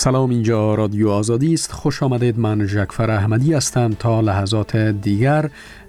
سلام، اینجا رادیو آزادی است. خوش آمدید. من ژکفر احمدی هستم. تا لحظات دیگر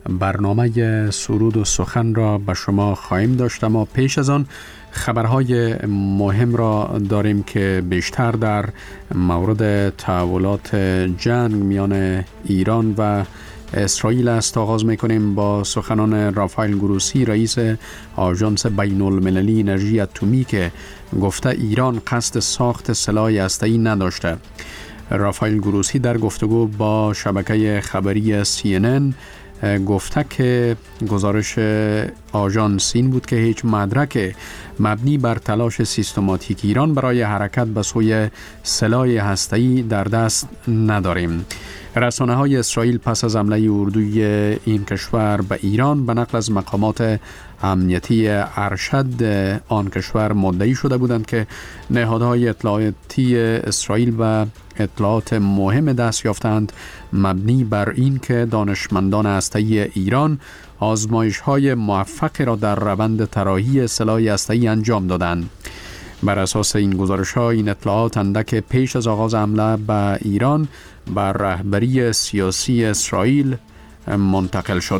برنامه سرود و سخن را به شما خواهیم داشت، اما پیش از آن خبرهای مهم را داریم که بیشتر در مورد تحولات جنگ میان ایران و اسرائیل است. آغاز میکنیم با سخنان رافائل گروسی، رئیس آژانس بین المللی انرژی اتمی، که گفته ایران قصد ساخت سلاح هسته‌ای نداشته. رافائل گروسی در گفتگو با شبکه خبری CNN گفته که گزارش آژانس این بود که هیچ مدرک مبنی بر تلاش سیستماتیک ایران برای حرکت به سوی سلاح هسته‌ای در دست نداریم. رسانه‌های اسرائیل پس از حمله اردوی این کشور به ایران به نقل از مقامات امنیتی ارشد آن کشور مدعی شده بودند که نهادهای اطلاعاتی اسرائیل و اطلاعات مهم دست یافتند مبنی بر این که دانشمندان هسته‌ای ایران آزمایش‌های موفق را در روند طراحی سلاح هسته‌ای انجام دادند. بر اساس این گزارش‌ها، این اطلاعات اندک پیش از آغاز حمله به ایران بر رهبری سیاسی اسرائیل منتقل شد.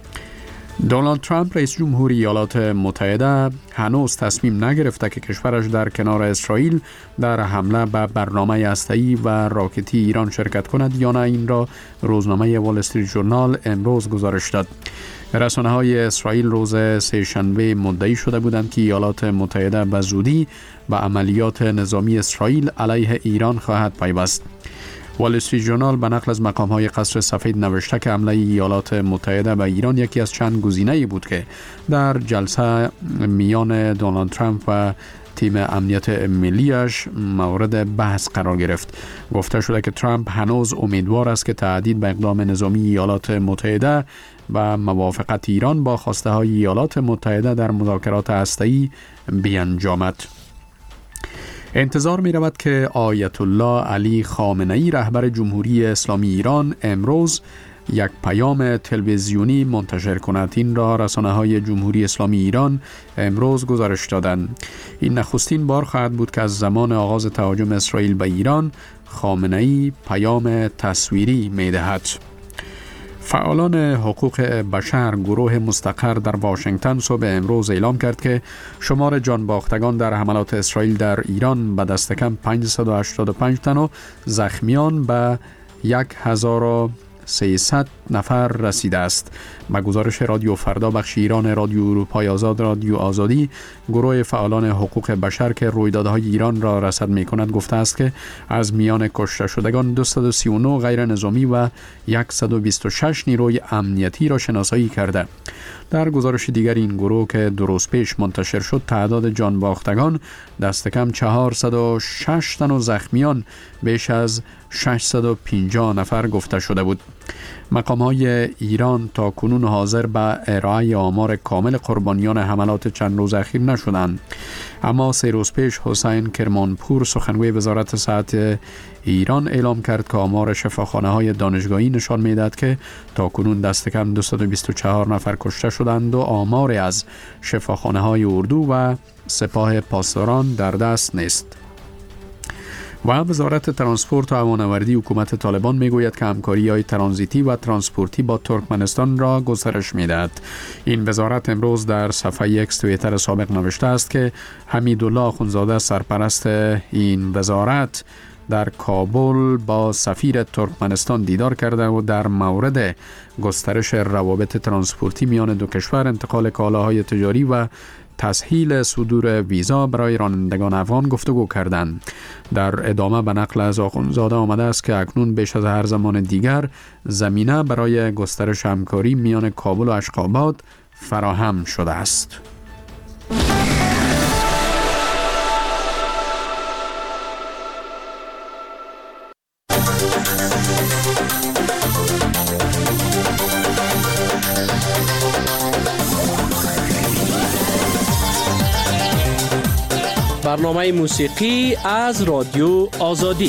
دونالد ترامپ، رئیس جمهور ایالات متحده، هنوز تصمیم نگرفته که کشورش در کنار اسرائیل در حمله به برنامه هسته‌ای و راکتی ایران شرکت کند یا نه. این را روزنامه وال استریت ژورنال امروز گزارش داد. رسانه‌های اسرائیل روز سه‌شنبه مدعی شده بودند که ایالات متحده به زودی به عملیات نظامی اسرائیل علیه ایران خواهد پیوست. وال استریت ژورنال به نقل از مقام‌های قصر سفید نوشته که حمله ایالات متحده به ایران یکی از چند گزینه‌ای بود که در جلسه میان دونالد ترامپ و تیم امنیت ملیش مورد بحث قرار گرفت. گفته شده که ترامپ هنوز امیدوار است که تهدید به اقدام نظامی ایالات متحده و موافقت ایران با خواسته های ایالات متحده در مذاکرات هسته‌ای بیانجامد. انتظار می رود که آیت الله علی خامنه‌ای، رهبر جمهوری اسلامی ایران، امروز یک پیام تلویزیونی منتشر کند. این را رسانه‌های جمهوری اسلامی ایران امروز گزارش دادند. این نخستین بار خواهد بود که از زمان آغاز تهاجم اسرائیل به ایران خامنه‌ای پیام تصویری می دهد. فعالان حقوق بشر گروه مستقر در واشنگتن صبح امروز اعلام کرد که شمار جانباختگان در حملات اسرائیل در ایران به دست کم 585 تن و زخمیان به 1300 نفر رسیده است. با گزارش رادیو فردا بخش ایران رادیو اروپای آزاد رادیو آزادی، گروه فعالان حقوق بشر که رویدادهای ایران را رصد می‌کند گفته است که از میان کشته شدگان 239 غیر نظامی و 126 نیروی امنیتی را شناسایی کرده. در گزارش دیگر این گروه که دو روز پیش منتشر شد، تعداد جانباختگان دست کم 406 تن و زخمیان بیش از 650 نفر گفته شده بود. مقام‌های ایران تا کنون حاضر به ارائه آمار کامل قربانیان حملات چند روز اخیر نشدند، اما 3 روز پیش حسین کرمانپور، سخنگوی وزارت صحت ایران، اعلام کرد که آمار شفاخانه‌های دانشگاهی نشان می‌دهد که تا کنون دست کم 224 نفر کشته شدند و آماری از شفاخانه‌های اردو و سپاه پاسداران در دست نیست. و وزارت ترانسپورت و هوانوردی حکومت طالبان میگوید که همکاری‌های ترانزیتی و ترانسپورتی با ترکمنستان را گسترش می‌دهد. این وزارت امروز در صفحه ایکس توییتر سابق نوشته است که حمیدالله آخوندزاده، سرپرست این وزارت، در کابل با سفیر ترکمنستان دیدار کرده و در مورد گسترش روابط ترانسپورتی میان دو کشور، انتقال کالاهای تجاری و تسهیل صدور ویزا برای رانندگان افغان گفتگو کردند. در ادامه به نقل از آخوندزاده آمده است که اکنون بیش از هر زمان دیگر زمینه برای گسترش همکاری میان کابل و اشخاباد فراهم شده است. برنامه موسیقی از رادیو آزادی.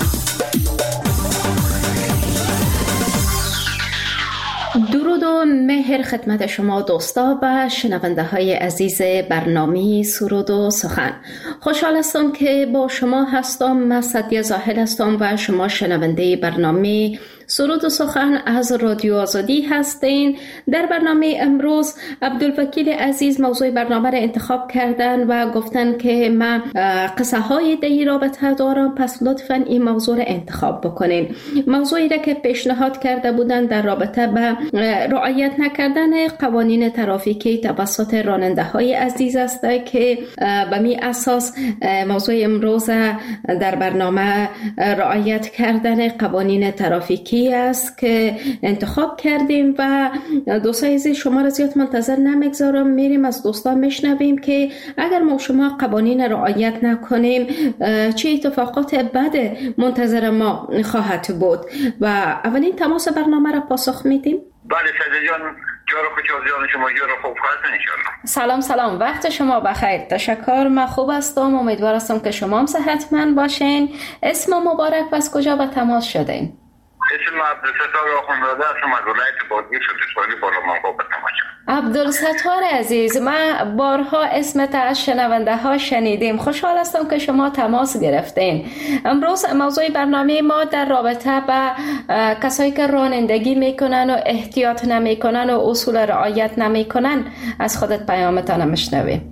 درود و مهر خدمت شما دوستا و شنونده های عزیز برنامه سرود و سخن. خوشحال هستم که با شما هستم. من سعدیه زاهد هستم و شما شنونده برنامه سرود و سخن از رادیو آزادی هستین. در برنامه امروز عبدالوکیل عزیز موضوع برنامه را انتخاب کردن و گفتن که من قصه های دی رابطه دارم، پس لطفاً این موضوع را انتخاب بکنین. موضوعی را که پیشنهاد کرده بودن در رابطه به رعایت نکردن قوانین ترافیکی توسط راننده های عزیز است که به می اساس موضوع امروز در برنامه رعایت کردن قوانین ترافیکی است که انتخاب کردیم و دوستان عزیز شما را زیاد منتظر نمیگذارم، میریم از دوستان میشنویم که اگر ما شما قوانین رعایت نکنیم چه اتفاقات بد منتظر ما خواهد بود. و اولین تماس برنامه را پاسخ میدیم. بله سعدیه جان، جارو خوشحال شما، جارو خوب هستین ان شاء الله. سلام، وقت شما بخیر. تشکر، من خوب هستم، امیدوار هستم که شما هم صحتمند باشین. اسم مبارک و از کجا به تماس شدین؟ اسم عبدالستار آخوندزاده هستم از ولایت بادغیس سوتسوالی بالامنگاه به تماس شدم. عبدالستار عزیز، من بارها اسمت از شنونده ها شنیدیم. خوشحال هستم که شما تماس گرفتین. امروز موضوع برنامه ما در رابطه با کسایی که رانندگی میکنن و احتیاط نمیکنن و اصول رعایت نمیکنن از خودت پیامتان میشنویم.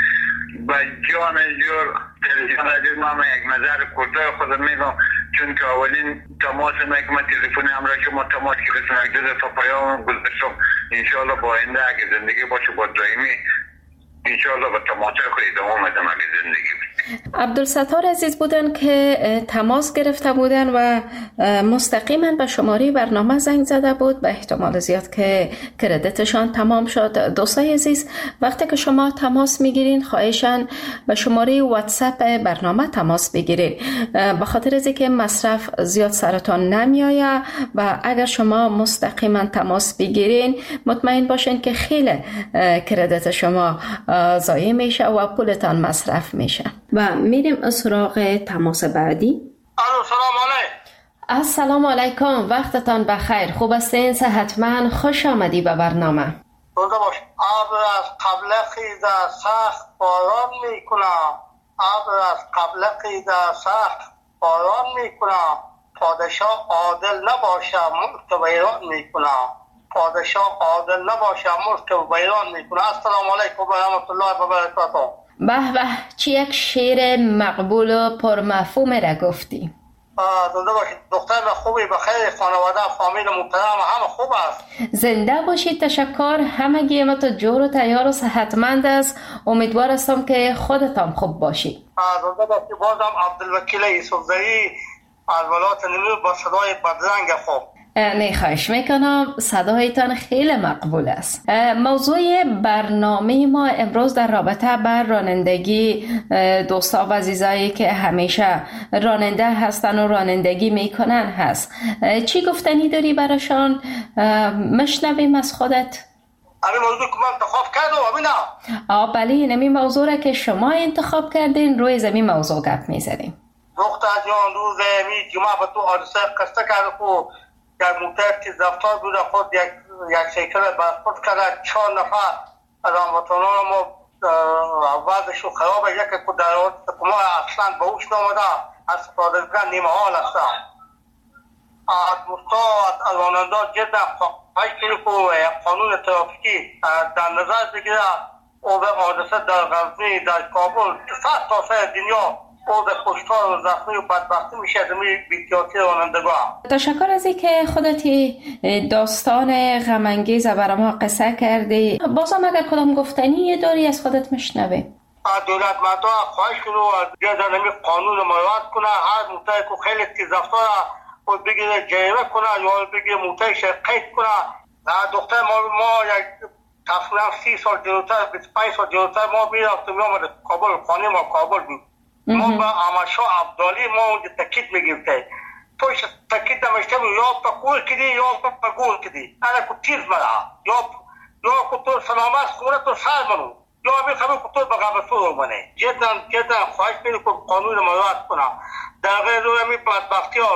با جان جور تلویزیون عزیز ما یک نظر کوتاه خودم میگم، چون که اولین تماس ما تلفنی همراه شما تماس گرفتم، یک دو دفعه پیام گذاشتم. انشاءالله با آینده اگه زندگی باشه با دائمی انشاءالله با تماس خود ادامه میدم اگه زندگی عبدالستار عزیز بودن که تماس گرفته بودن و مستقیما به شماره برنامه زنگ زده بود. به احتمال زیاد که کردیتشان تمام شد. دوستای عزیز، وقتی که شما تماس میگیرین خواهشاً به شماره واتساپ برنامه تماس بگیرین، به خاطر از اینکه مصرف زیاد سرتان نمیآید و اگر شما مستقیما تماس بگیرین مطمئن باشین که خیلی کردیت شما ضایع میشه و پولتان مصرف میشه. و میریم سراغ تماس بعدی. سلام علیکم. السلام علیکم، وقتتان بخیر. خوب هستین؟ صحتمند؟ خوش آمدی به برنامه. روزه باش. ابر از قبل خیز سخت باران میکنم، ابر از قبل خیز سخت باران میکنم، پادشاه عادل نباشه ملک ویران میکنم، پادشاه عادل نباشه ملک ویران میکنم. السلام علیکم و رحمت الله و برکاته. به به، چی یک شعر مقبول و پرمفهوم را گفتی. زنده باشید. دختر خوبی بخیر، خانواده فامیل محترم همه خوب است. زنده باشید. تشکر. همگی ما تو جور و تیار و صحتمند است. امیدوار هستم که خودتان خوب باشید. زنده باشید. بازم عبدالوکیل یوسفزایی از ولایت نیمروز با صدای بدرنگ خوب. نه خواهش میکنم، صدایتان خیلی مقبول است. موضوع برنامه ما امروز در رابطه بر رانندگی دوستا و عزیزایی که همیشه راننده هستن و رانندگی میکنن هست. چی گفتنی داری براشان؟ مشنویم از خودت. همین موضوع که من انتخاب کردم بله، نمی موضوع را که شما انتخاب کردین روی زمین موضوع گپ میزدیم. دختر جان روز جمعه به تو حادثه قصه کرده که در موتر تیز رفتار بود، خود یک سیکل برخورد کرده، 4 نفر از هموطنان ما وضعشون خرابه. یکی که در ما اصلا به هوش نامده از سپردگان نیمه حال هستن. از دوستا از راننده جدا خواهش کنیم که قانون ترافیکی در نظر بگیره. او به حادثه در غزنی، در کابل، 100 تا سه دنیا او به کشتار و زخمی و بدبختی میشه از این بی‌احتیاطی رانندگان. تشکر از اینکه خودتی داستان غم انگیز برای ما قصه کردی. بازم اگر کدام گفتنی داری از خودت میشنویم. دولت مردم خواهش کنه و بیادر نمی قانون مراعات کنه. هر موتر که خیلی تیز رفتار خود بگیره جریمه کنه یا بگیره موترش قید کنه. دختر ما یک تقریبا 30 سال جلوتر 25 سال جلوتر ما میرفتیم میامد کابل، خانه ما کابل بود. ما با احمدشاه عبدالی ما اونجا تکید میگیرده. توش تکید نمیشته یا پا کور کدی یا پا گور کدی. انا که تیز مرا یا که تو سلامت خونه تو سر منو یا میخوام که تو بغابتو رو منه. جدا خواهش کنی که قانون مراعات کنم. در غیر روی همی بدبختی ها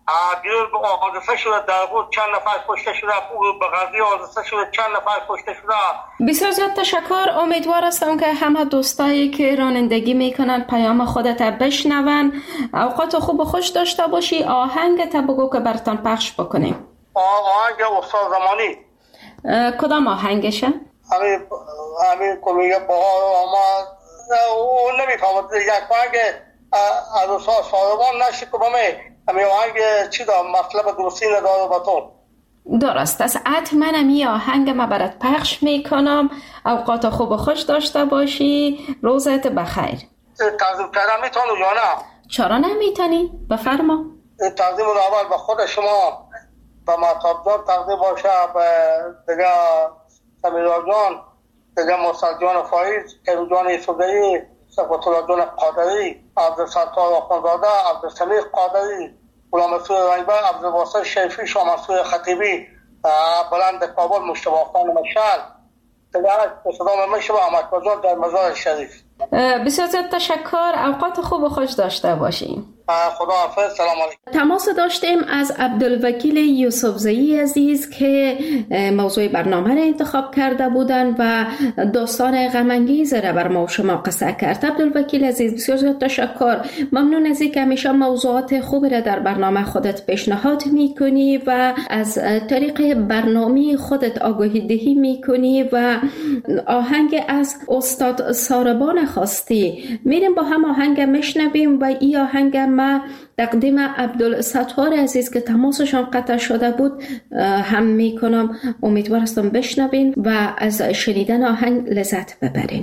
دیروز به حادثه شده، در بود چند نفر کشته شده، به غزه حادثه شده چند نفر کشته شده. بسیار زیاد تشکر. امیدوار هستم که همه دوستایی که رانندگی میکنن پیام خودت بشنون. اوقات خوب و خوش داشته باشی. آهنگ تا بگو که براتون پخش بکنیم. آهنگ استاد زمانی. کدام آهنگشه؟ همین کمیه بهار آمد. اون نمیفهمد یک آهنگ از استاد ساربان نشی که همین آهنگ چی دارم مطلب درستی نداره با تو. درست است. حتما می آهنگ ما برات پخش میکنم. اوقات خوب و خوش داشته باشی. روزت بخیر. تقدیم کردم میتونم یا نه؟ چرا نمیتونی؟ بفرما. تقدیم رو اول به خود شما به مطاب جان تقدیم باشه، به دیگه سمیرا جان، دیگه مصد جان فایز، کریم جان یسودهی، سقوط الله جان قادری، عبدالستار آخونزاده، عبدالسمیق قادری، غلام رسول رنگبر، عبدالواسط شیفی، شاه منصور خطیبی، بلند کابل مشتبه خان مشعل، دیگه به صدام میشه به احمد بزرگ در مزار شریف. بسیار زیاد تشکر. اوقات خوب و خوش داشته باشیم. خدا حافظ. سلام علیکم. تماس داشتیم از عبدالوکیل یوسفزئی عزیز که موضوع برنامه را انتخاب کرده بودند و داستان غم انگیز را بر ما و شما قصه کرد. عبدالوکیل عزیز بسیار زیاد تشکر. ممنون از اینکه همیشه موضوعات خوبی را در برنامه خودت پیشنهاد میکنی و از طریق برنامه خودت آگاهی دهی میکنی و آهنگ از استاد ساربان خواستی. میریم با هم آهنگ میشنویم و این آهنگ ما تقدیم عبدالستار عزیز که تماسشان قطع شده بود هم میکنم. امیدوار هستم بشنوین و از شنیدن آهنگ لذت ببرین.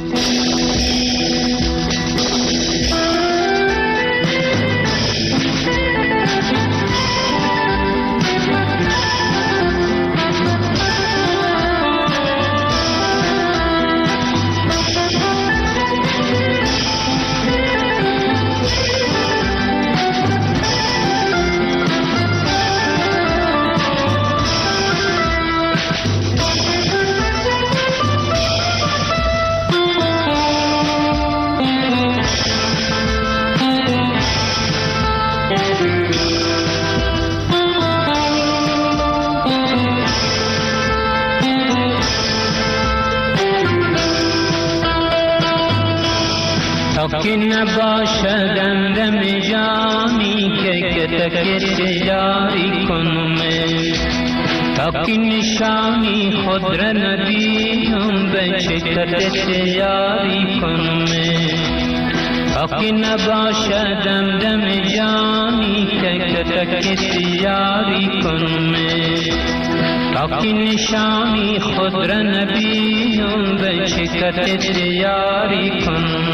که نباشدم دم جانی که تکت یاری کنم، تا که نشانی خود را ندیدم به چکت یاری کنم، تا که نباشدم دم جانی که تکت یاری کنم، تا که نشانی خود را نبیدم به چکت یاری کنم.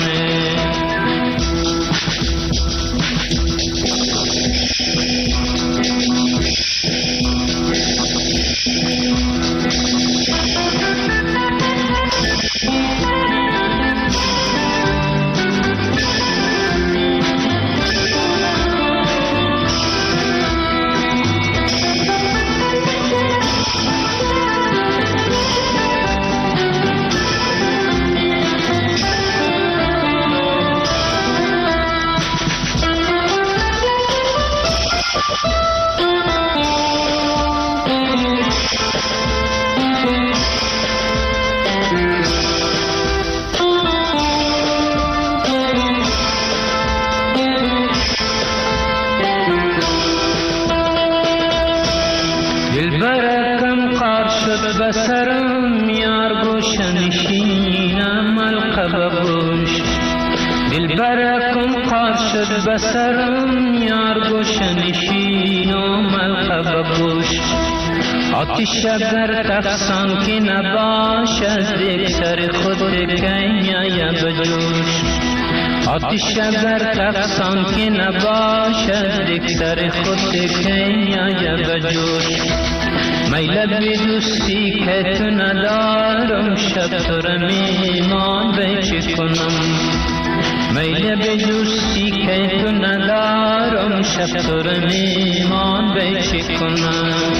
بسرم یار گوشنشینم القب گوش، دلبرکم قار شد بسرم یار گوشنشینم القب گوش، آتش در تفسان که نباش از دیگ سر خود کنیا بجوش، آتش در تفسان که نباش از دیگ سر خود کنیا بجوش، میل به دوستی که تو ندارم شب تو را میمان بیچه کنم، میل به دوستی که تو ندارم شب تو را میمان بیچه کنم.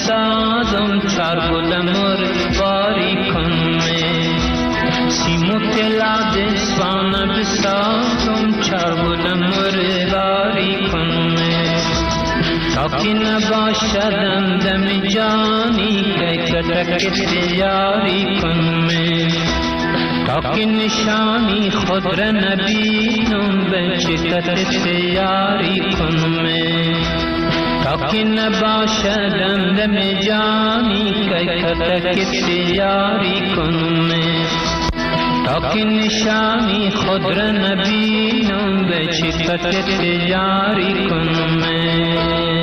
بسازم چارگلمر باری کنمه سیمو تلاد سوانه بسازم چارگلمر باری کنمه تا که نباشدم دم جانی که کتک تیاری کنمه تا که نشانی خود را نبینم به چکت تیاری کنمه تا که نباشدم دم جانی که کتک تیاری کنمه تا که نشانی خود را نبینم به چکت تیاری کنمه.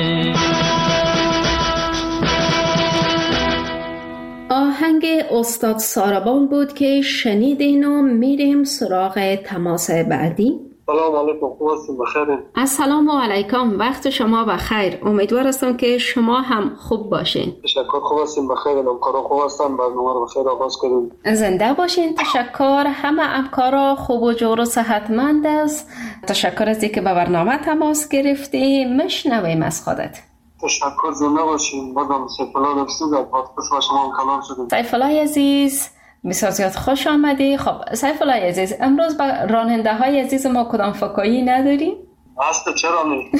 آهنگ استاد ساربان بود که شنیدین و میریم سراغ تماس بعدی. سلام علیکم، خوب هستین؟ بخیرین؟ السلام علیکم، وقت شما بخیر. امیدوار هستم که شما هم خوب باشین. تشکر، خوب هستین؟ بخیرین؟ همکارا خوب هستن؟ برنامه رو بخیر آغاز کنیم. زنده باشین. تشکر. همه همکارا خوب و جور و صحتمند است. تشکر از اینکه به برنامه تماس گرفتی. مشنویم از خودت. تشکر، زنده باشین. بازم سیفالله نفسی در پادکست با شما هم کلام شدیم. سیفالله عزیز بسیار زیاد خوش آمدی. خب سیفالله عزیز، امروز با راننده های عزیز ما کدام فکایی نداریم؟ هسته، چرا نی؟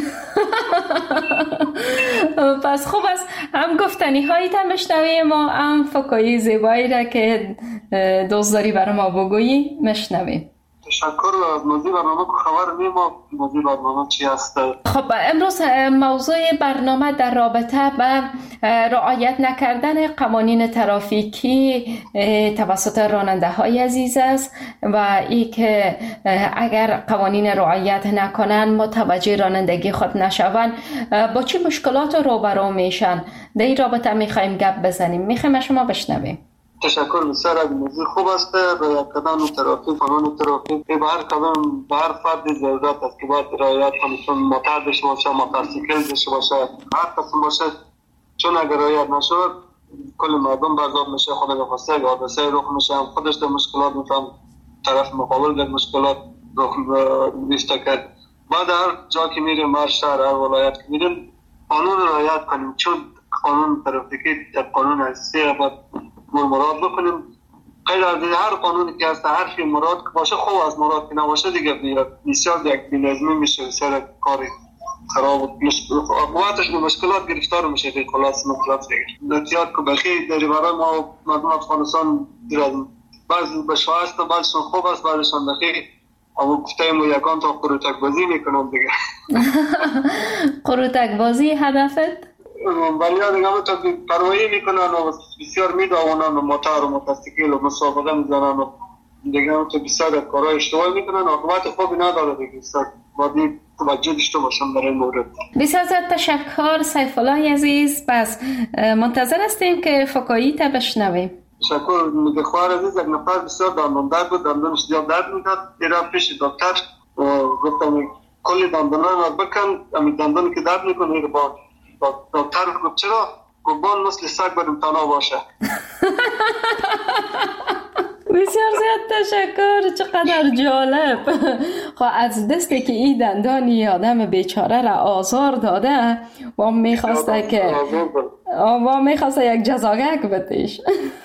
پس خوب است هم گفتنی هایی تا مشنویم و هم فکایی زیبایی را که دوست داری برای ما بگویی مشنویم. تشکر. از موضوع برنامه که خبر نیم و موضوع برنامه چی هست؟ خب امروز موضوع برنامه در رابطه به رعایت نکردن قوانین ترافیکی توسط راننده های عزیز است و ای که اگر قوانین رعایت نکنن متوجه رانندگی خود نشوند با چه مشکلات روبرو میشن. در این رابطه میخوایم گپ بزنیم. میخوایم شما بشنویم. تشکر بسیار. از موضوع خوب است. رعایت کردن ترافیک، قانون ترافیک به هر کدام به هر فرد ضرورت است که باید رعایت کنه. چون موتور داشته باشه، موتورسیکل داشته باشه، هر قسم باشه، چون اگر رعایت نشود کل مردم برزاب میشه. خود نخواسته اگر حادثه رخ میشه هم خودش در مشکلات میتونه، طرف مقابل در مشکلات رخ میفته کرد. بعد هر جا که میریم، هر شهر، هر ولایت که میریم قانون رعایت کنیم. چون قانون ترافیکی در قانون اساسی باید مراد بکنیم. غیر از هر قانونی که هست، هر چی مراد که باشه خوب است، مراد که نباشه دیگه بسیار یک بی‌نظمی میشه، بسیار کاری خراب و عقوبتش به مشکلات گرفتار میشه. به خلاص مطلب دیگه احتیاط که بخیر در برای ما مردم افغانستان بعضی به شایست و بعضشون خوب است، بعضشون بخیر. اما گفتیم یکان تا قروتک بازی میکنم دیگه. قروتک بازی هدفت؟ ولی دیگه تا پروایی میکنن و بسیار میداونن و موتور و موتورسیکل و مسابقه میزنن و دیگه تو بسیار کارهای اشتباهی میکنن و عاقبت خوبی نداره دیگه. بسیار باید توجه داشته باشم برای مورد. بسیار زیاد تشکر سیفالله عزیز. پس منتظر هستیم که فکایی تا بشنویم. تشکر. میگه خواهر عزیز یک نفر بسیار دندان درد بود، دندانش زیاد درد میکرد. ایران پیش دکتر گفتم کلی دندان رو بکن، همین دندانی که درد میکنه رو با دکتر گفت چرا؟ گفتم مثل سگ بریم تنها باشه. بسیار زیاد تشکر. چقدر جالب. خب از دستی که این دندانی آدم بیچاره را آزار داده و میخواسته که یک جزاگک بتیش.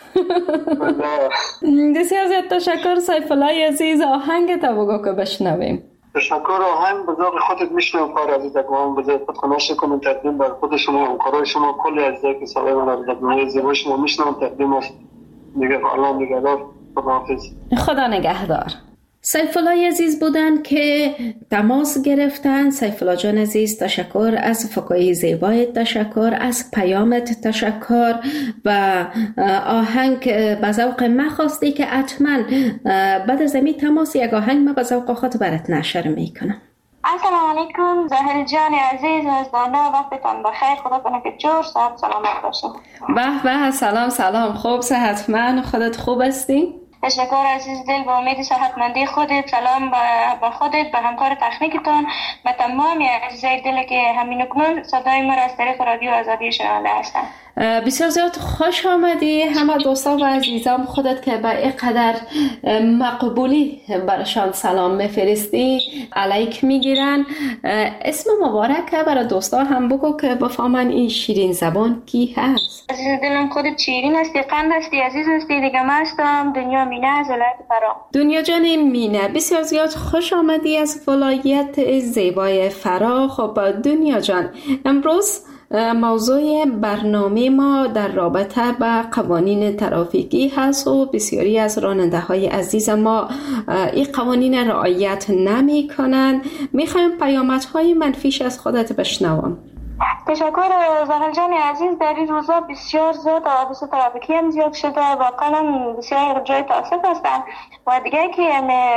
بسیار زیاد تشکر سیفالله عزیز. آهنگ تا بگو که بشنویم. تشکر. آهنگ به ذوق خودت میشنم کار عزیز اگوان به ذوق خود خناشه کنم تقدیم بر خود شما و همکارای شما کلی عزیزایی که سالای من از دنیای زیبای شما میشنم تقدیم است. دیگه الله نگهدار. خداحافظ. خدا نگهدار. سیفالله عزیز بودن که تماس گرفتن. سیفالله جان عزیز تشکر از فکایی زیبایت، تشکر از پیامت، تشکر و آهنگ به ذوق من خواستی که حتما بعد از این تماس یک آهنگ من به ذوق خود برات نشر میکنم. السلام علیکم زهر جان عزیز از دانا، وقتتان بخیر. خدا کنه که جور صحت سلامت باشین. به سلام خوب صحتمند. خودت خوب هستی؟ تشکر عزیز دل. با امید صحتمندی خودت. سلام به خودت، به همکار تکنیکتان، به تمام عزیزای دل که همین اکنون صدای ما را از طریق رادیو آزادی شنونده هستند. بسیار زیاد خوش آمدی همه دوستان و عزیزان، خودت که به اینقدر مقبولی برشان سلام میفرستی علیک میگیرن. اسم مبارک برای دوستان هم بگو که بفهمن این شیرین زبان کی هست. عزیز دلم خودت شیرین هستی، قند هستی، عزیز هستی. دیگه من هستم دنیا مینه از ولایت فرا. دنیا جان مینه، بسیار زیاد خوش آمدی از ولایت زیبای فرا. خب دنیا جان، امروز موضوع برنامه ما در رابطه با قوانین ترافیکی هست و بسیاری از راننده های عزیز ما این قوانین رعایت نمی کنند. میخوایم پیامدهای منفیش از خودت بشنوم. تشکر زهل جان عزیز. در این روزا بسیار زیاد حوادث ترافیکی هم زیاد شده، واقعا بسیار جای تاسف هستن و دیگه که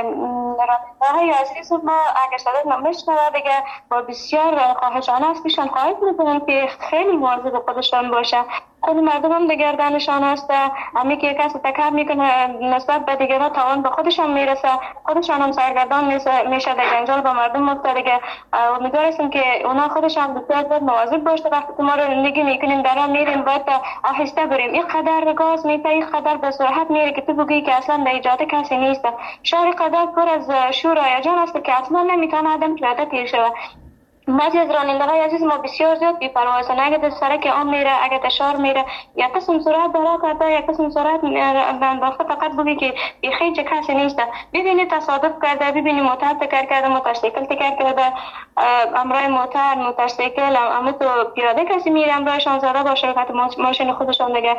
راننده های عزیز ما اگر صدات نمیشنوه دیگه با بسیار خواهشانه است پیشان خواهش میکنم که خیلی مواظب خودشان باشه. خود مردم هم گردنشان هست، همی که کسی تکرار میکنه نسبت به دیگران تاوان به خودشان میرسه، خودشان هم سرگردان میشه در جنجال با مردم مفته دیگه. امیدوارستم که اونا خودشان بسیار مواظب باشه. وقتی ما رو زندگی میکنیم در راه میریم باید آهسته بریم. این قدر گاز میته، این قدر به سرعت میره که تو بگی که اصلا در جاده کسی نیست. شهر قدر پر از شور و هیجان است که اصلا نمیتونه آدم پیاده تیر شود. بعضی از راننده های عزیز ما بسیار زیاد بی‌پروا هستند. اگه در سرک عام میره، اگه در شهر میره، یا قسم سرعت بالا کرده یا قسم سرعت باخته، فقط بگی که بیخی چه کسی نیست. ببینی تصادف کرده، ببینی موتور تکر کرده، موتورسیکل تکر کرده، امرای موتورسیکل اما تو پیاده کسی میره امرایشان زده باشه که ماشین خودشان دیگه.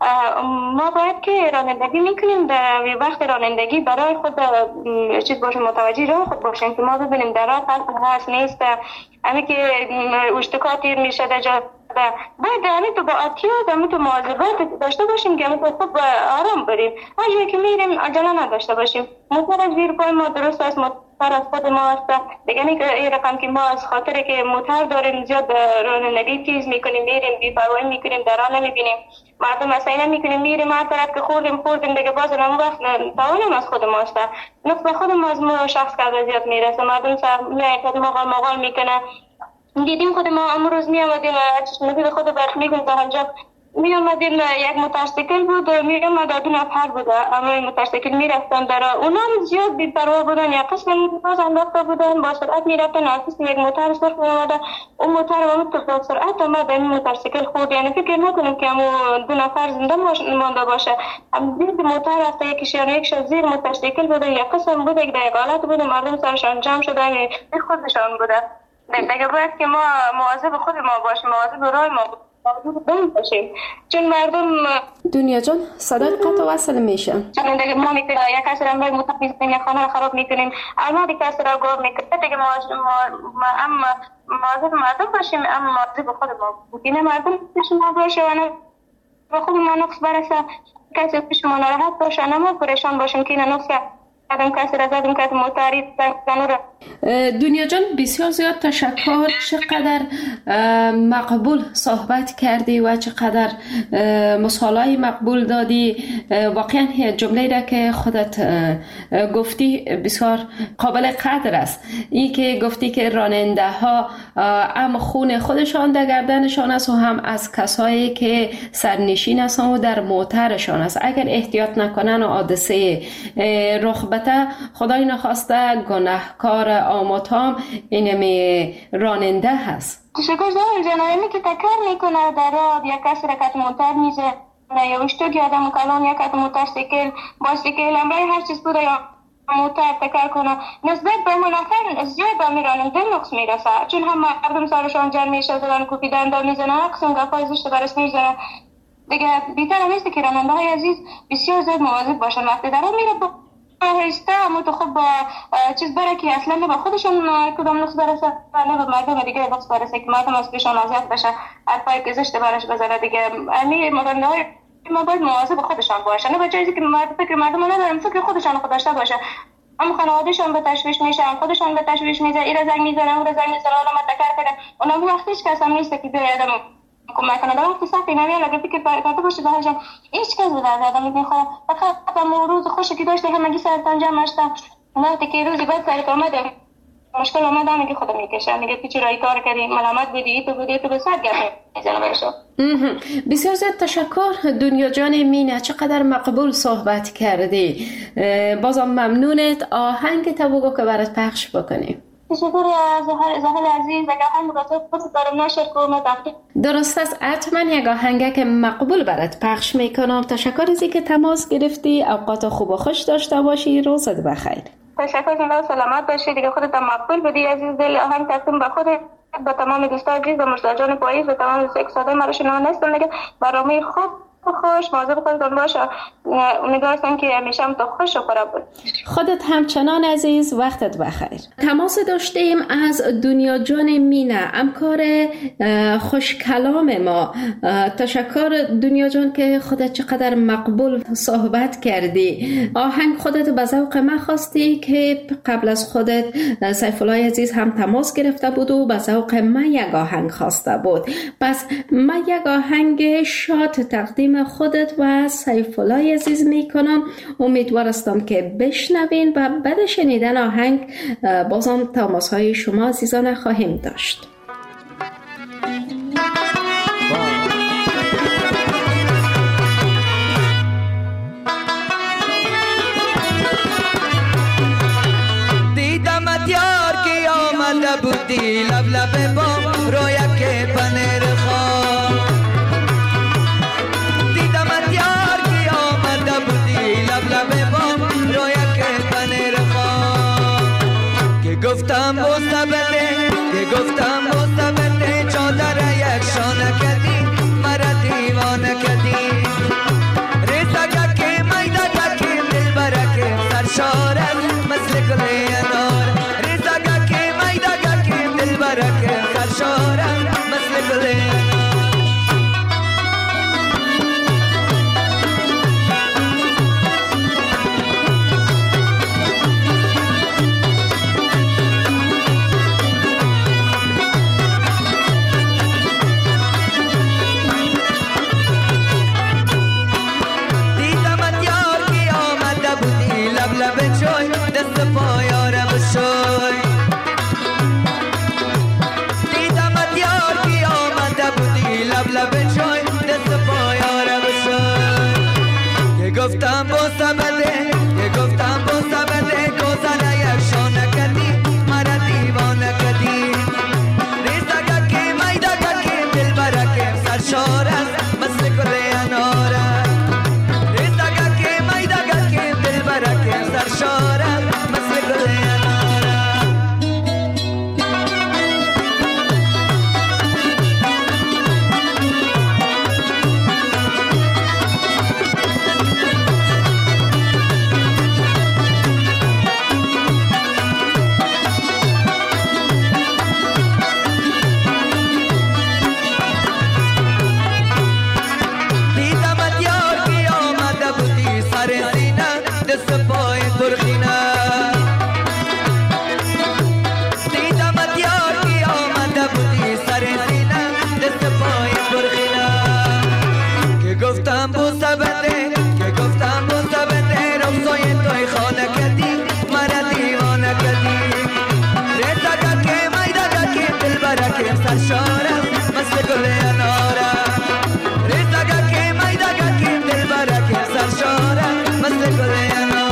ما باید که رانندگی میکنیم در وقت رانندگی برای خود چیز باشیم، متوجه راه خود باشیم که ما ببینیم در راه هست نیست. همین که اشتکا تیر میشه در جاده باید همین تو با احتیاط همین تو مواظبت داشته باشیم که همین تو خوب آرام بریم. هر جایی که میریم عجله نداشته باشیم. موتور از زیر پای ما درست است، موتور از خود ما است دیگه. این رقم که ما از خاطر که موتور داریم زیاد رانندگی تیز میکنیم، میریم بی‌پروایی میکنیم، در راه نمیبینیم مردم اصلا نمیکنیم، میریم هر طرف که خوردیم دیگه باز اون وقت تاوانم از خود ما است. نقص به خود ما از ما شخص که زیاد میرسه. مردم سر میاد مغال میکنه. دیدیم خود ما امروز می آمدیم چشمگی به خود برخ میگم تا هنجا می آمدیم یک موتورسیکل بود می آمد دو نفر بود اما موتورسیکل می رفتن در اونا هم زیاد بی‌پروا بودن، یا قسم باز انداخته بودن با سرعت می رفتن. آفیس یک موتور سرخ اومده، اون موتور اومد تو با سرعت اومد این موتورسیکل خورد. یعنی فکر نکنم که همون دو نفر زنده مانده باشه. دید موتور است یکیش زیر موتورسیکل بوده، یا قسم بوده که در یک حالت بوده مردم سرشان جمع شدن خودشان بوده. دیگه باید که ما مواظب خود ما باشیم، مواظب راه ما باشیم، چون مردم. دنیا جان صدات قطع وصل میشه. دیگه ما میکنیم یک کسی رو مطلب میزنیم، یک خانه رو خراب میکنیم، اما دیگه کسی رو گوه میکنیم. دیگه ما اما مواظب مردم باشیم، اما مواظب خود ما بودیم. مردم پیشما باشه و به خود ما نقص برسه، کسی پیشما ناراحت باشه، اما پریشان باشیم که این نقص دنیا جان بسیار زیاد تشکر. چقدر مقبول صحبت کردی و چقدر مثالای مقبول دادی. واقعا جمله را که خودت گفتی بسیار قابل قدر است. این که گفتی که راننده ها هم خون خودشان در گردنشان است و هم از کسایی که سرنشین هستند و در موترشان است. اگر احتیاط نکنن و حادثه رخ بده، خدای نخواسته گناهکار آماتام اینمی راننده هست. تشکر زهر جان. که تکرار میکنه در راه، یا کسی رکت موتور میزه یا اشتوک آدم کلان، یا کت موتورسیکل بایسیکل امرای هر چیز بوده یا موتور تکرار کنه، نسبت به منافر زیاد به راننده نقص میرسه. چون هم مردم سرشان جمع میشه، زدن کوپیدن دا میزنن، قسم گفای زشت برس میزنن دیگه. بیتر نیست که راننده های عزیز بسیار زیاد مواظب باشن. وقتی در راه میره آهسته اما تو خب چیز برای که اصلا نه به خودشون کدام نقص برسه نه به مردم دیگه نقص برسه که مردم از پیشان اذیت بشه، حرفای که زشت برش بزنه دیگه. یعنی راننده های ما باید مواظب خودشان باشه، نه به جایی که فکر مردم ندارن، فکر خودشان خود داشته باشه. اما خانوادهشان به تشویش میشن، خودشان به تشویش میزنن، این زنگ میزنه اون زنگ میزنه، حالا ما تکر کنه اونم وقتش کسا نیست که بیاد آدم کمک کنه. در وقتی سختی نمیاد اگه فکر کرده باشه به هرجان هیچ کس به درد آدم نمیخوره. فقط روز خوشی که داشته همگی سرتان جمع شدن، وقتی که روزی بعد سرت آمده مشکل اومد همه که خودم میکشم، میگه تو چرا این کار کردی، ملامت بدی تو به صد گپ میزنه برشو. بسیار زیاد تشکر دنیا جان مینا، چقدر مقبول صحبت کردی. بازم ممنونت. آهنگ تا بگو که برات پخش بکنیم. تشکر زهل عزیز. اگه آهنگ برات خودت دارم نشر کنم درست است، حتما یک آهنگ که مقبول برات پخش میکنم. تشکر از اینکه تماس گرفتی. اوقات خوب و خوش داشته باشی. روزت بخیر. تشکر جناب، سلامت باشی دیگه. خودت مقبول بدی عزیز دل. آهنگ تقدیم به خودت، با تمام دوستان عزیز، به مرتضی جان پاییز، به تمام دوستان که صدای ما رو شنوندن دیگه. برنامه خوب خوش مواظب خودتون باشه. امیدوارم که همیشه هم تو خوش و خراب بود. خودت همچنان عزیز، وقتت بخیر. تماس داشتیم از دنیا جان مینا، همکار خوش کلام ما. تشکر دنیا جان که خودت چقدر مقبول صحبت کردی. آهنگ خودت به ذوق من خواستی که قبل از خودت سیف الله عزیز هم تماس گرفته بود و به ذوق من یک آهنگ خواسته بود. پس من یک آهنگ شاد تقدیم خودت و سیف الله عزیز میکنم. امیدوار هستم که بشنوین و بعد شنیدن آهنگ بازم تماس های شما عزیزان خواهیم داشت. دیدمت یار که آمده بودی لب لب با رویا که پنیر خواه. دیدمت یار که آمده بودی لب لب با رویا که پنیر خواه. که گفتم مستبده، که گفتم مستبده، چادر یک شانه کدی مرا دیوانه کدی. ریزگه که میدگه که دل برکه سرشارت مثل گلی انار. ریزگه که میدگه که دل برکه سرشارت مثل گلی انار. گفتم بوسه بده، که گفتم بوسه بده، گوزنه یک شانه کدی مرا دیوانه کدی. ریزگه که میدگه که دل برکه سرشار است مثل گل انار. ریزگه که میدگه که دل برکه سرشار است مثل گل انار. گفتم بوسه بده، که گفتم بوسه بده، روزای توی خانه کدی مرا دیوانه کدی. ریزگه که میدگه که دل برکه سرشار است مثل گل انار. ریزگه که میدگه که دل برکه سرشار است مثل گل انار.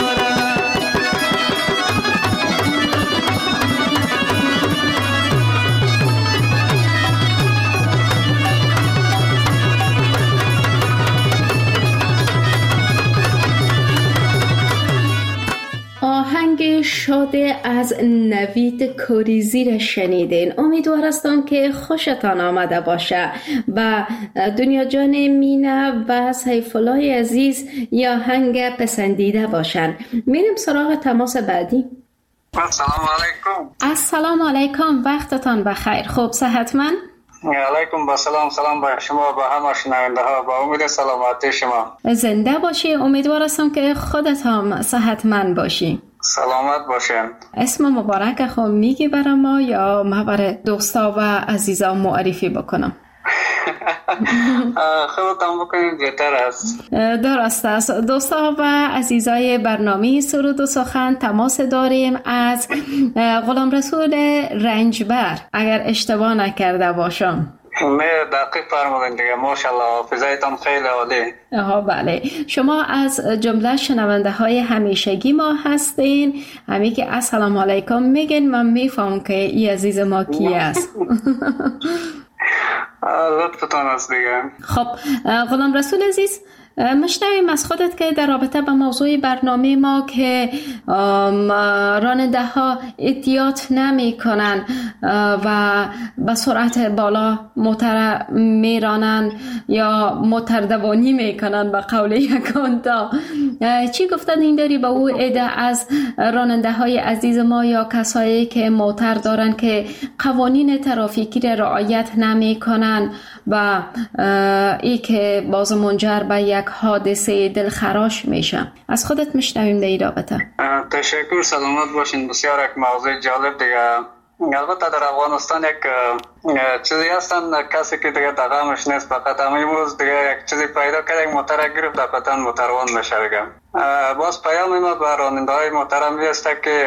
آهنگ شاده از نوید کوریزی را شنیدین. امیدوار هستم که خوشتان آمده باشه. و دنیا جان مینا و سیف الله عزیز یا آهنگ پسندیده باشن. میریم سراغ تماس بعدی. السلام علیکم. السلام علیکم، وقتتان بخیر. خوب صحتمند؟ علیکم السلام. سلام به شما، به همه شنونده ها، با امید سلامتی شما. زنده باشی. امیدوار هستم که خودت هم صحتمند باشی. سلامت باشین. اسم مبارک خود میگی برای ما یا ما برای دوستا و عزیزان معرفی بکنم؟ خودتان بکنید بهتر است. درست است. دوستا و عزیزای برنامه سرود و سخن تماس داریم از غلام رسول رنجبر، اگر اشتباه نکرده باشم. نه دقیق فرمودین دیگه، ماشاءالله حافظه‌تان خیلی عالی. بله، شما از جمله شنونده های همیشگی ما هستین. همی که السلام علیکم میگین من میفهم که این عزیز ما کی است. لطفتان است دیگه. خب غلام رسول عزیز، مشنویم از خودت که در رابطه با موضوع برنامه ما که راننده ها احتیاط نمی کنن و به سرعت بالا موتر می رانن یا موتر دوانی می کنن به قول یکان تا، چی گفتن این داری به او عده از راننده های عزیز ما یا کسایی که موتر دارن که قوانین ترافیکی را رعایت نمی کنن و ای که باز منجر به یک حادثه دلخراش میشه؟ از خودت میشنویم در این رابطه. تشکر، سلامت باشین. بسیار یک موضوع جالب دیگه. البته در افغانستان یک چیزی هستن کسی که دیگه دغمش نیست، فقط امروز دیگه یک چیزی پیدا کرد، یک موتر گرفت دقیقاً موتروان میشه دیگه. باز پیام ما به راننده های محترم است که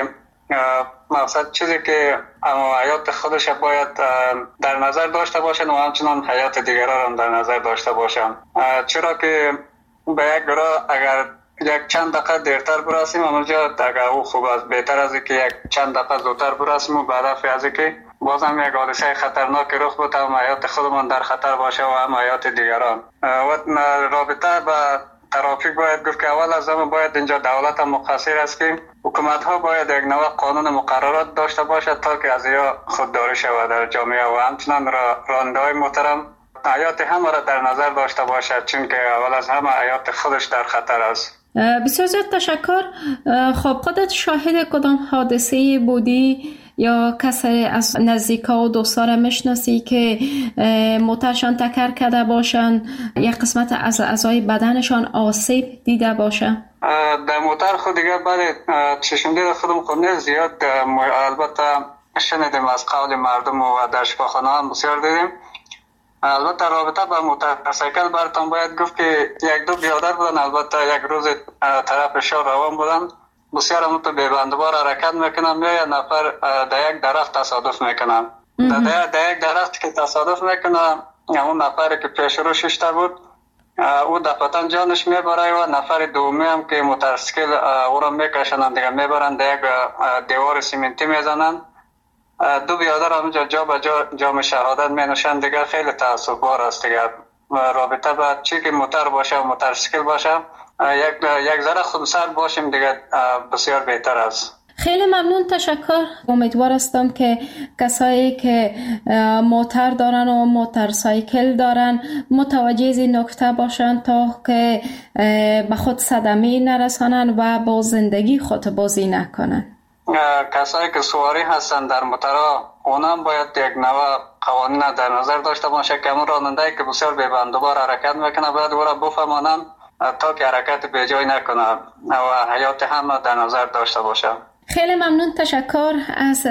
مقصد چیزی که حیات خودش باید در نظر داشته باشن و همچنان حیات دیگران هم در نظر داشته باشن، چرا که به یک گروه اگر یک چند دقیقه دیرتر برسیم اونجا اگر او خوب است، بهتر از که یک چند دقیقه زودتر برسیم و بعد از که بازم یک حادثه خطرناک رخ بده و حیات خودمان در خطر باشه و هم حیات دیگران. و رابطه با ترافیک باید گفت که اول از همه باید اینجا دولت هم مقصر است که حکومت ها باید یک نوع قانون مقررات داشته باشد تا که از یا خودداری شود در جامعه و همچنان راننده های محترم حیات همه را در نظر داشته باشد، چون که اول از همه حیات خودش در خطر است. بسیار زیاد تشکر. خب خودت شاهد کدام حادثه بودی یا کسی از نزدیکا و دوستا را میشناسی که موترشان تکر کرده باشن یا قسمت از اعضای بدنشان آسیب دیده باشه؟ در موتر خود دیگه بعد چشمدید خودم خود نیست زیاد، البته شنیدیم از قول مردم و در شفاخانه هم بسیار دیدیم. البته رابطه با موتورسیکل براتون باید گفت که یک دو بیادر بودن، البته یک روز طرف شهر روان بودن، بسیار هم تو بیبندبار حرکت میکنن یا یک نفر در یک درخت تصادف میکنن. در یک درخت که تصادف میکنن اون نفری که پیش رو ششتر بود او دفعتا جانش میبره و نفر دومی هم که موتورسیکل او را میکشنن دیگه میبرن در یک دیوار سیمنتی میزنن. دو بیادر همونجا جا به جام شهادت می نوشن دیگه. خیلی تأسف بار است دیگه. رابطه با چی که موتر باشه و موتورسیکل باشه یک ذره خودسر باشیم دیگه بسیار بهتر است. خیلی ممنون، تشکر. امیدوار هستم که کسایی که موتر دارن و موتورسایکل دارن متوجه این نکته باشن تا که به خود صدمه نرسانن و با زندگی خود بازی نکنن. کسایی که سواری هستن در موترها اونم باید یک نوع قوانین در نظر داشته باشه که همون راننده‌ای که بسیار بی‌بندوبار حرکت میکنه باید او را بفهمانن تا که حرکت بیجای نکنه و حیات هم در نظر داشته باشه. خیلی ممنون، تشکر از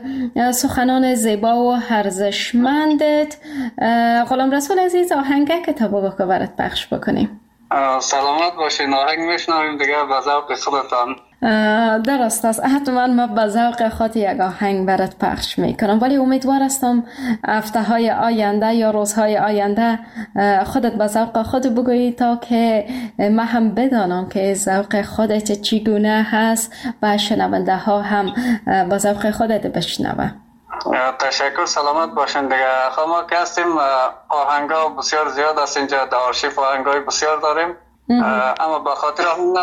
سخنان زیبا و ارزشمندت. غلام رسول عزیز، آهنگ کتابو که برات پخش بکنیم. سلامت باشین. آهنگ میشنویم دیگه به ذوق خودتان. درست است، حتما ما به ذوق خود یک آهنگ برات پخش میکنم، ولی امیدوار هستم هفته های آینده یا روزهای آینده خودت به ذوق خود بگویی تا که ما هم بدانم که ذوق خودت چگونه هست و شنونده ها هم به ذوق خودت بشنوه. تشکر، سلامت باشین دیگه. ما که هستیم آهنگا بسیار زیاد است اینجا، در آرشیف آهنگای بسیار داریم، اما به خاطر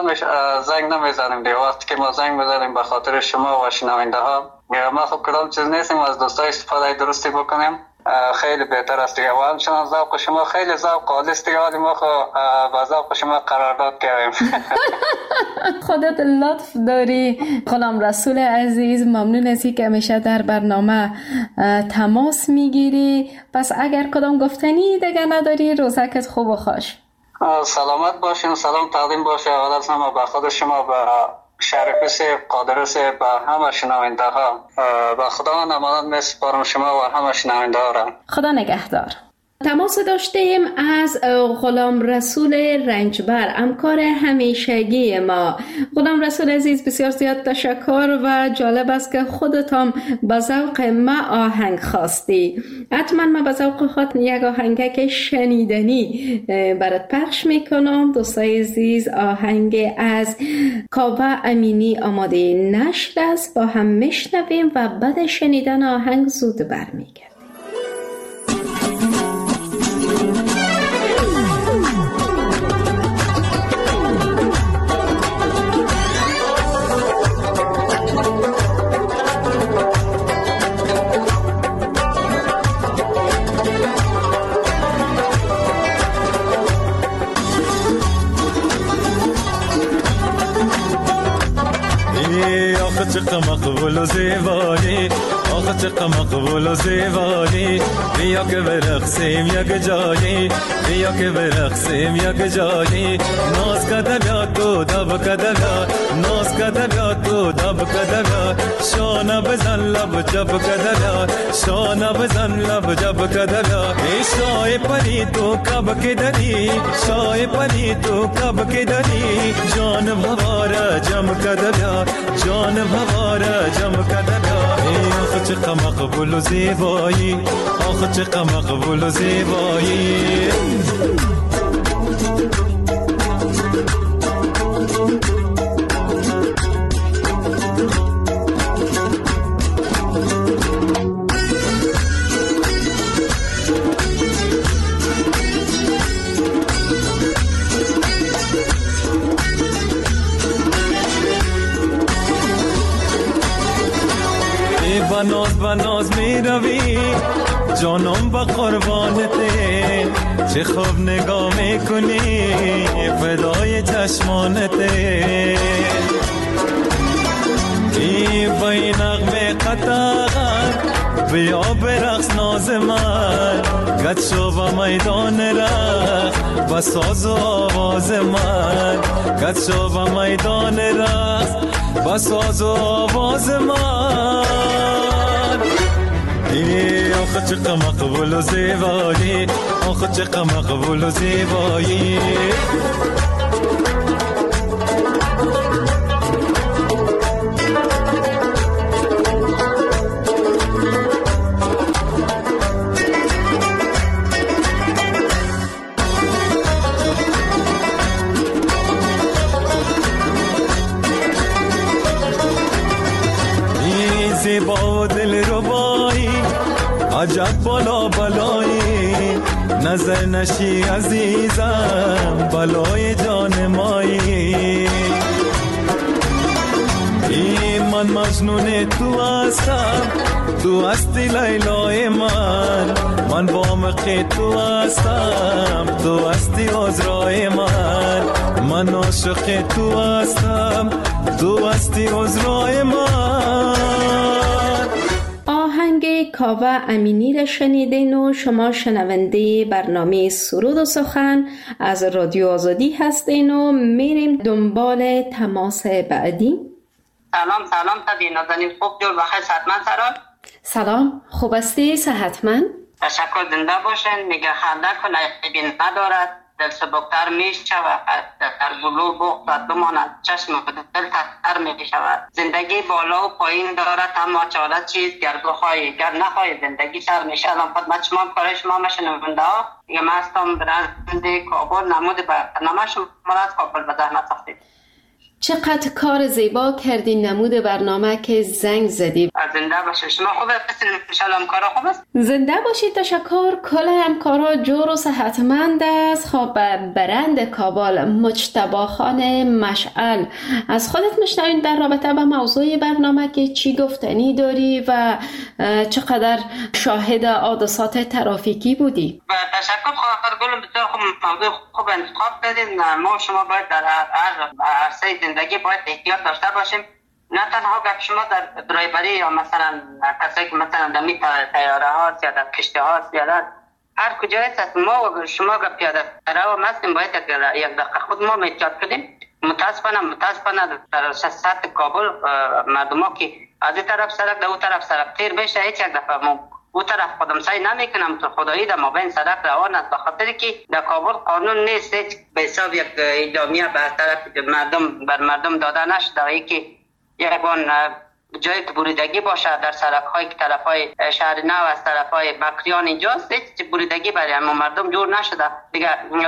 زنگ نمیزنیم دیگه. وقتی که ما زنگ بزنیم به خاطر شما و شنونده ها ما خب کدام چیز نیستیم از دوستای استفاده درستی بکنیم خیلی بهتر است دیگه. و همچنان ذوق شما خیلی ذوق عالی است دیگه، ولی ما خب با ذوق شما قرارداد کردیم. خودت لطف داری غلام رسول عزیز، ممنون از اینکه همیشه در برنامه تماس میگیری. پس اگر کدام گفتنی دیگه نداری روزکت خوب و خوش. سلامت باشین، سلام تقدیم باشه اول از همه به خود شما، به شریف سیب، قادر سیب، به همه شنونده ها. به خدا امانت میسپارم شما و همه شنونده ها را. خدا نگهدار. تماس داشتیم از غلام رسول رنجبر، همکار همیشگی ما. غلام رسول عزیز، بسیار زیاد تشکر و جالب است که خودتان به ذوق ما آهنگ خواستی. حتما ما به ذوق خود یک آهنگک شنیدنی برات پخش میکنم. دوستای عزیز، آهنگ از کاوه امینی آماده نشر است، با هم میشنویم و بعد شنیدن آهنگ زود برمیگردیم. چقدر مقبول و زیبایی، آخه چقدر مقبول و زیبایی. بیا که برقصیم یک جایی، بیا که برقصیم یک جایی. ناز کده بیا تو دب کده بیا، ناز کده بیا تو دب کده بیا. شانه بزن لب جب کده بیا، شانه بزن لب جب کده بیا. ای شای پری تو کب که دری، شای پری تو کب که دری. جان بواره جم کده بیا، جان بواره جم کده بیا. ای آخه چقدر مقبول و زیبایی، آخه چقدر مقبول و زیبایی. بناز بناز می روی جانم با قربانته، چه خوب نگاه می کنی فدای چشمانته. ای بای نغمه قطعان بیا برقص ناز من، گد شو با میدان رقص بساز و آواز من، گد شو با میدان رقص بساز و آواز من. ای آخه چقدر مقبول و زیبایی، آخه چقدر مقبول و زیبایی. ای زیبا و دل ربایی، عجب بالا بلایی. نظر نشی عزیزم بلای جان مایی. ای من مجنون تو هستم، تو هستی لیلای من. من با مخی تو هستم، تو هستی عذرای من. من عاشق تو هستم، تو هستی عذرای من. آهنگ کاوه امینی را شنیدین و شما شنونده برنامه سرود و سخن از رادیو آزادی هستین و میریم دنبال تماس بعدی. سلام تبی نازنین، خوب جور بخیر، صحتمند سرال. سلام، خوب هستی؟ صحتمند؟ تشکر، زنده باشین. میگه خنده کنه عیبی ندارد، دل سبکتر می شود، در گلو بغض بماند، چشم دل تر می شود. زندگی بالا و پایین دارد، اما چاره چیز گر بخواهی گر نخواهی زندگی سر می شود. خدمت شما کار شما شنونده ها، دیگه من هستم برنده کابل. نمود برنامه شما را از کابل به زحمت ساختید. چقدر کار زیبا کردی، نمود برنامه که زنگ زدی. زنده باشید. شما خوب هستین؟ انشالله همکارا خوب است؟ زنده باشید، تشکر. کل همکارا جور و صحتمند است. خب برند کابل مجتبی خان مشعل، از خودت میشنویم در رابطه با موضوع برنامه که چی گفتنی داری و چقدر شاهد حادثات ترافیکی بودی. تشکر خواهر گلم، بسیار خوب موضوع خوب انتخاب کردین. ما شما باید در هر عرصه زندگی باید احتیاط داشته باشیم. نه تنها گپ شما در درایوری یا مثلا کسایی که مثلا در طیاره ها یا در کشتی ها یا در هر کجایی هست، ما و شما گپ پیاده رو هستیم باید یک دقیقه خود ما احتیاط کنیم. متاسفانه در سطح کابل مردم ها که از این طرف سرک در اون طرف سرک تیر بشه، هیچ یک دفعه ما او طرف خودم سعی نمیکنم تو خدایی در مابین سرک روان است، به خاطر که در کابل قانون نیست به حساب یک اعدامیه به طرف مردم بر مردم داده نشده، که یکان جایی که بریدگی باشه در سرک های که طرف های شهر نو از طرف های بکریان اینجاست، هیچ بریدگی برای همه مردم جور نشده دیگه.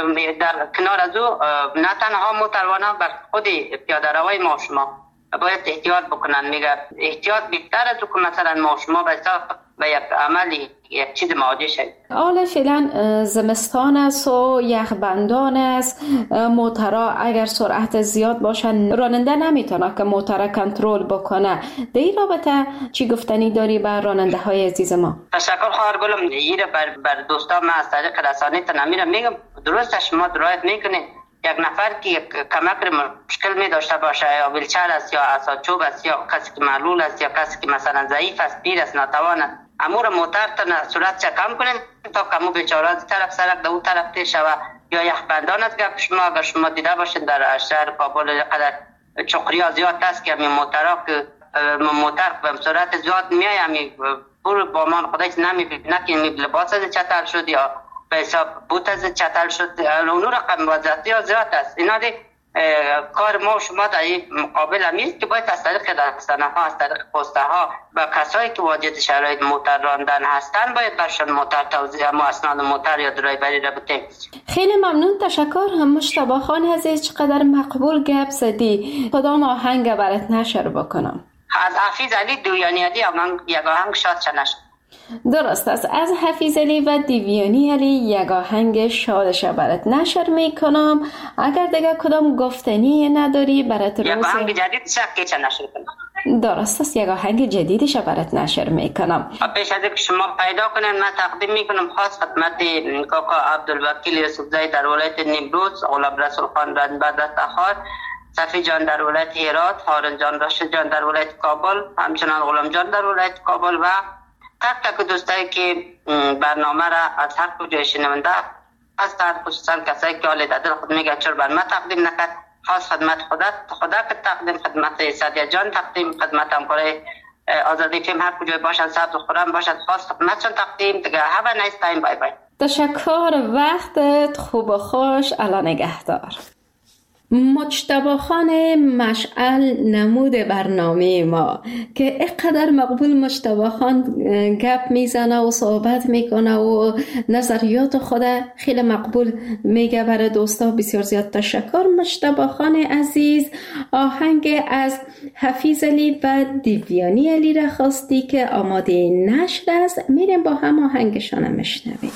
در کنار از او نه تنها موتروانان بر خود پیاده روی ما شما باید احتیاط بکنن. میگه احتیاط بهتر از که مثلا ما شما به یک عملی یک چیز مواجه شد. حالا فعلا زمستان است و یخبندان است، موترها اگر سرعت زیاد باشن راننده نمیتونه که موتر کنترل بکنه. در این رابطه چی گفتنی داری بر راننده های عزیز ما؟ تشکر خواهر گلم. ایره بر دوستان من از طریق رسانه تنمیرم میگم درست شما درایت میکنید. یک نفر که کمک مشکل می داشته باشه یا ویلچر است یا عصاچوب است یا کسی که معلول است یا کسی که مثلا ضعیف است، پیر است، ناتوان است، امور موتر تن سرعت چه کم کنین تا کمو بیچاره از طرف سرک در اون طرف تیر شوه. یا یخبندان است که شما اگر شما دیده باشین در شهر کابل قدر چقریا زیاد است که همین موترها که موتر به سرعت زیاد میای همین پور با من خودش نمیبینه که لباس از چتر شد یا به حساب بوت از چتر شد. اونو رقم وضعیتی ها زیاد است. اینا دی کار ما شما در این مقابل همیست که باید از طریق رسانه ها، از طریق پسته ها و کسایی که واجد شرایط موتر راندن هستن باید برشان موتر توضیح ما اسناد موتر یا درایبری را بتیم. خیلی ممنون، تشکر. مجتبی خان عزیز چقدر مقبول گپ زدی. کدام آهنگ برات نشر بکنم؟ از حفیظ علی دیویانی علی یک آهنگ شاد شنش. درست است، از حفیظ علی و دیویانی علی یک آهنگ شادش برات نشر میکنم. اگر دیگه کدام گفتنی نداری برات یک آهنگ جدید شک چه نشر کنم؟ درست است، یک آهنگ جدیدش برات نشر میکنم. پیش از اینکه شما پیدا کنین من تقدیم میکنم خاص خدمت کاکا عبدالوکیل یوسفزئی در ولایت نیمروز، غلام رسول خان رنبرد تخار، صفی جان در ولایت هرات، هارون جان راشد جان در ولایت کابل، همچنان غلام جان در ولایت کابل و تک دوستایی که برنامه را از هر کجای شنونده هستند، خصوصا کسایی که حال دل خود میگه چرا بر ما تقدیم نکرد. خاص خدمت خدا که تقدیم خدمت سعدیه جان تقدیم خدمت همکارای آزادی فیلم هر کجای باشن سبز و خورم باشد خاص خدمتشون تقدیم دیگه. have a nice time. بای بای. تشکر، وقتت خوب و خوش. الان نگهدار. مجتبی خان مشعل نمود برنامه ما که اینقدر مقبول مجتبی خان گپ میزنه و صحبت میکنه و نظریات خود خیلی مقبول میگه برای دوستا. بسیار زیاد تشکر مجتبی خان عزیز. آهنگ از حفیظ علی و دیویانی علی را خواستی که آماده نشر است. میریم با هم آهنگشان میشنویم.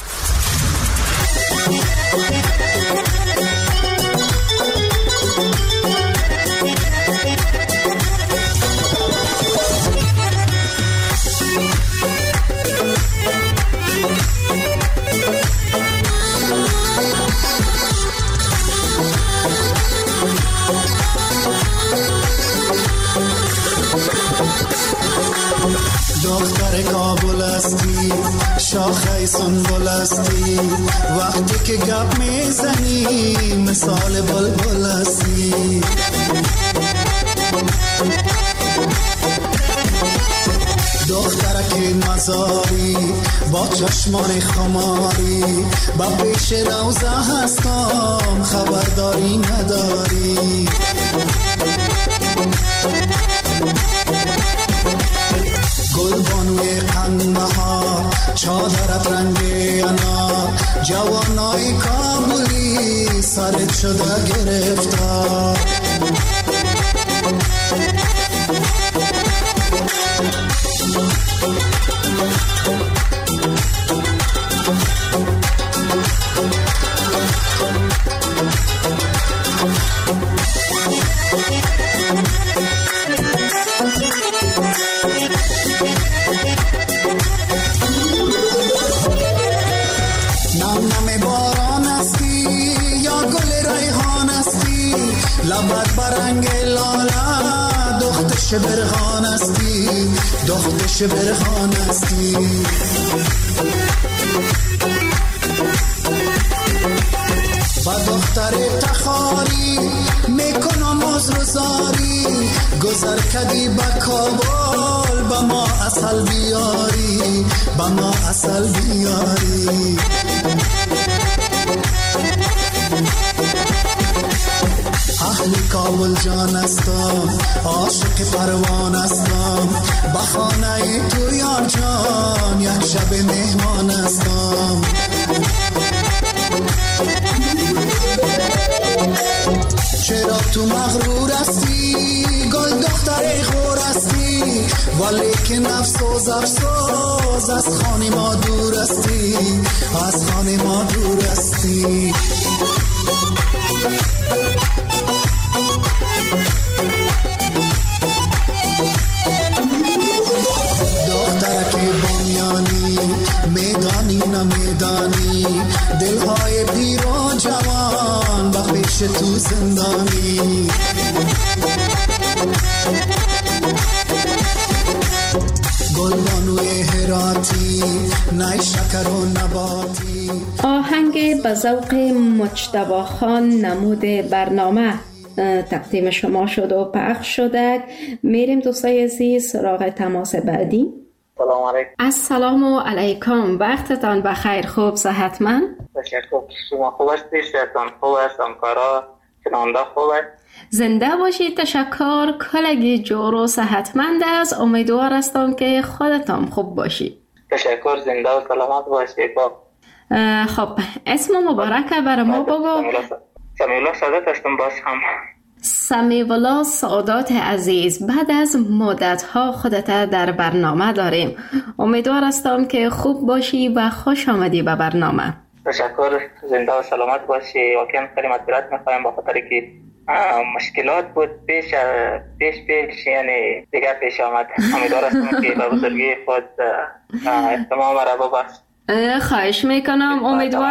دختر کابل هستی، شاخه سنبل هستی، وقتی که گپ میزنی مثال بلبل هستی. دخترک مزاری با چشمان خماری، با پیش روزه هستم خبرداری نداری. گل بانوی قنده ها چادرت رنگ انا، جوانای کابلی سرت شده گرفتار. لبت برنگ لاله دختش برخان استی، دختش برخان استی. با دختر تخاری میکنم عذرزاری گذر کدی با کابل با ما اصل بیاری با ما اصل بیاری اهل کابل جان استم عاشق پروان استم با خانه تو یار جان یک شب مهمان استم چرا تو مغرور هستی گل دختر غور هستی ولی که نفس و زفسوز از خانه ما دور هستی از خانه ما دور هستی دخترک بامیانی میدانی نمیدانی دلهای پیر و جوان با پیش تو زندانی گلبانوی هراتی نای شکر و نباتی. آهنگ به ذوق مجتبی خان نمود برنامه تقدیم شما شد و پخش شده. میریم دوستای عزیز سراغ تماس بعدی. سلام علیکم. السلام علیکم، وقتتان بخیر، خوب صحتمند؟ تشکر. شما خوب هستید؟ صحتتان خوب است؟ همکارا شنونده خوب است؟ زنده باشید. تشکر. کلگی جور و صحتمند است. امیدوار هستم که خودتان خوب باشید. تشکر. زنده و سلامت باشید. خب اسم مبارک برای ما بگو. سمیولا سعادت هستم. باز هم سمیولا سعادت عزیز، بعد از مدت‌ها خودت در برنامه داریم. امیدوار هستم که خوب باشی و خوش آمدی به برنامه. تشکر. زنده و سلامت باشی. واقعا خیلی معذرت می‌خوایم به خاطر که مشکلات بود پیش یعنی دیگر پیش آمد. امیدوار هستم که به بزرگی خود احتمام را ببخش. خواهش میکنم.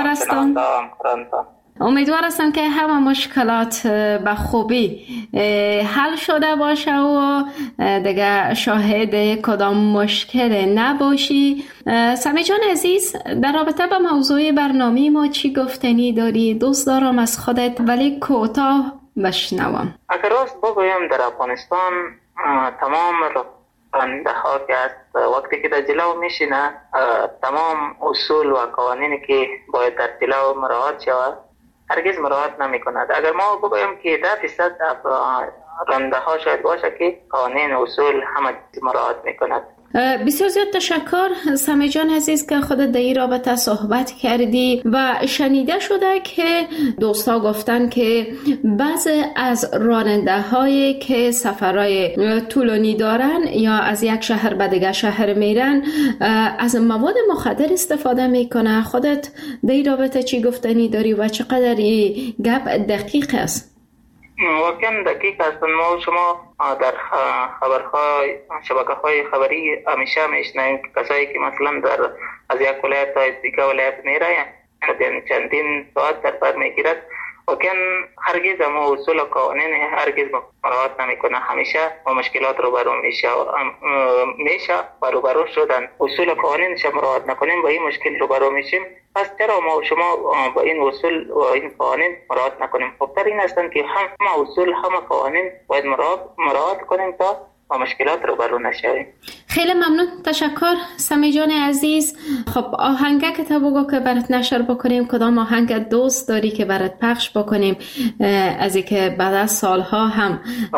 امیدوار هستم که همه مشکلات به خوبی حل شده باشه و دیگه شاهد کدام مشکل نباشی. سمی جان عزیز، در رابطه با موضوع برنامه ما چی گفتنی داری؟ دوست دارم از خودت ولی کوتاه بشنوم. اگر راست بگویم در افغانستان تمام راننده ها که است وقتی که در جلو میشینه تمام اصول و قوانینی که باید در جلو مراعات شود هرگز مراعات نمی کند. اگر ما بگویم که 10% راننده ها شاید باشه که قوانین اصول همه مراعات می کند. بسیار زیاد تشکر سمی جان عزیز که خودت در این رابطه صحبت کردی و شنیده شده که دوستا گفتن که بعضی از راننده هایی که سفرهای طولانی دارن یا از یک شهر به دیگر شهر میرن از مواد مخدر استفاده میکنه. خودت در این رابطه چی گفتنی داری و چقدر این گپ دقیق است؟ واقعا دقیق است. ما شما در خبرهای شبکه‌های خبری همیشه میشنویم کسایی که مثلا از یک ولایت تا دیگر ولایت میره چندین ساعت در بر میگیرد. واقعا هرگز ما اصول و قوانین هرگز مراعات نمیکنه. همیشه با مشکلات روبرو میشه و روبرو شدن اصول و قوانینش مراعات نکنیم با این مشکل روبرو میشیم. پس چرا ما شما با این اصول و این قوانین مراعات نکنیم؟ خبتر این هستند که همه اصول همه قوانین باید مراعات کنیم تا با مشکلات روبرو نشویم. خیلی ممنون. تشکر سمی جان عزیز. خب آهنگه که تا بگو که برات نشر بکنیم، کدام آهنگ دوست داری که برات پخش بکنیم از اینکه بعد از سالها هم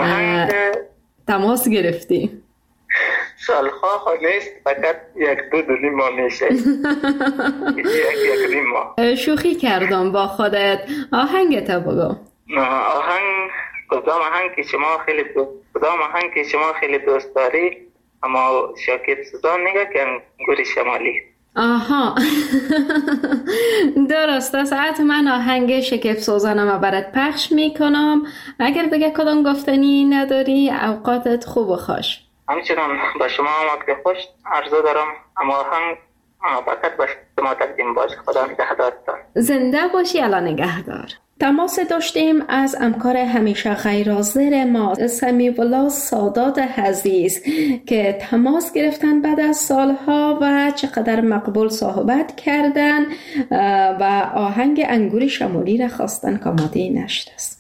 تماس گرفتیم؟ سالها نیست، فقط 1-2 ماه میشه. یک ماه. شوخی کردم با خودت. آهنگ تا بگو. کدام آهنگ که شما خیلی دوست داری؟ اما شاکر سوزان میگه که انگور شمالی. آها درسته. ساعت من آهنگ شکف سوزانم برات پخش میکنم. اگر دیگه کدام گفتنی نداری اوقاتت خوب و خوش. همچنان با شما وقت خوش عرضه دارم. اما آهنگ فقط با شما تقدیم باش. خدا نگهدارتان. زنده باشی. الله نگهدار. تماس داشتیم از همکار همیشه غیرحاضر ما سمیع الله سادات عزیز که تماس گرفتن بعد از سالها و چقدر مقبول صحبت کردن و آهنگ انگور شمالی را خواستن که آماده نشد است.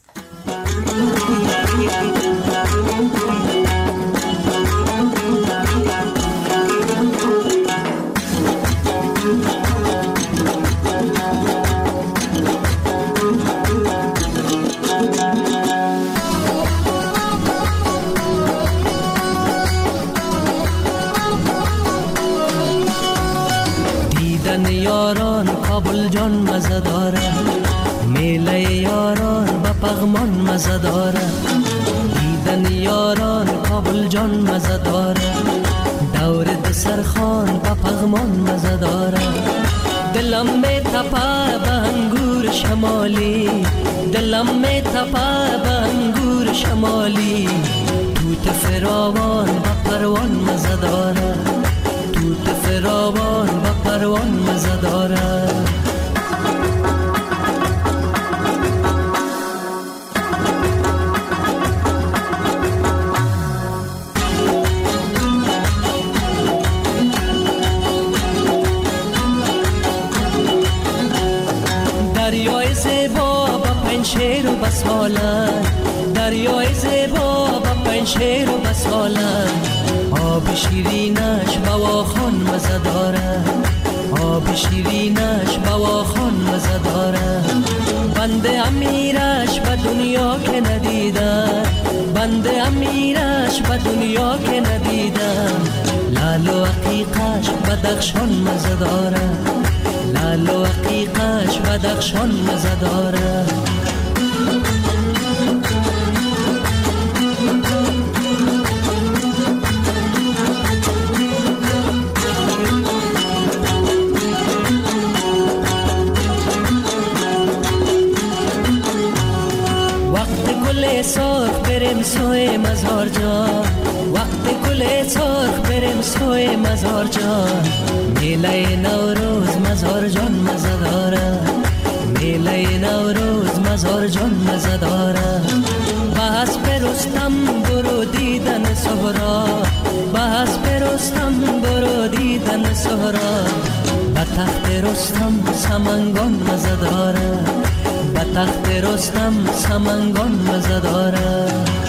یاران کابل جان مزه داره، میله یاران با پغمان مزه داره. دیدن یاران کابل جان مزه داره، دور دسرخان با پغمان مزه داره. دلم می تپه به انگور شمالی، دلم می تپه به انگور شمالی. توت فراوان با پروان مزه داره، توت فراوان با پروان مزه داره. دریای زیبا با پنشیر و بسالن، دریای زیبا با پنشیر و بسالن. آب شیرینش بواخان مزه داره، آب شیرینش بواخان مزه داره. بنده امیرش به دنیا که ندیدم، بنده امیرش به دنیا که ندیدم. لال و عقیقش بدخشان مزه داره، لال و عقیقش بدخشان مزه داره. سرخ بریم سوی مزار جان، وقت گل سرخ بریم سوی مزار جان. میله نوروز مزار جان مزه داره، میله نوروز مزار جان مزه داره. بس برستم برو دیدن سهرا، بس برستم برو دیدن سهرا. به تخت رستم سمنگان مزه داره، به تخت رستم سمنگان مزه داره.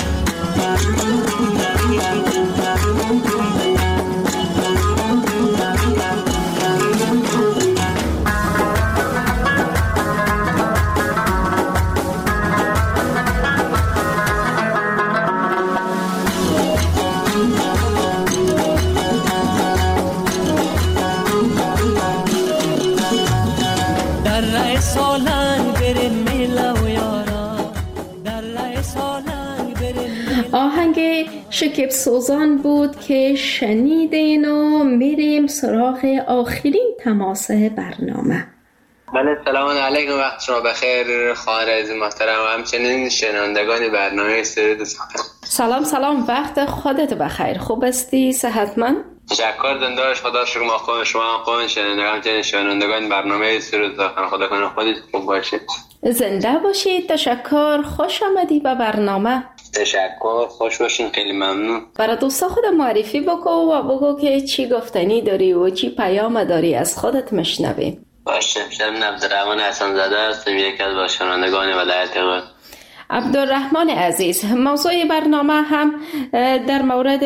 در رای سالنگ بریم میله و یارا، در رای سالنگ بریم. آهنگ شکیب سوزان بود که شنیدین و میریم سراغ آخرین تماس برنامه. بله، سلام علیکم، وقت شما بخیر خواهر عزیز محترم و همچنین شنوندگان برنامه سرود سخن. سلام، وقت خودت بخیر. خوب هستی؟ صحتمند؟ تشکر زنده‌باش، خدا شکر. ما خوب، شما هم خوب، شنوندگان برنامه سرود سخن، خدا کنه خودت خوب باشید. زنده باشید. تشکر، خوش آمدی به برنامه. تشکر، خوش باشین، خیلی ممنون. برای دوستا خود معرفی بکن و بگو که چی گفتنی داری و چی پیام داری، از خودت مشنویم. باشه، من عبدالرحمن حسن زاده هستم، یکی از شنوندگان ولایت قم. عبدالرحمن عزیز، موضوع برنامه هم در مورد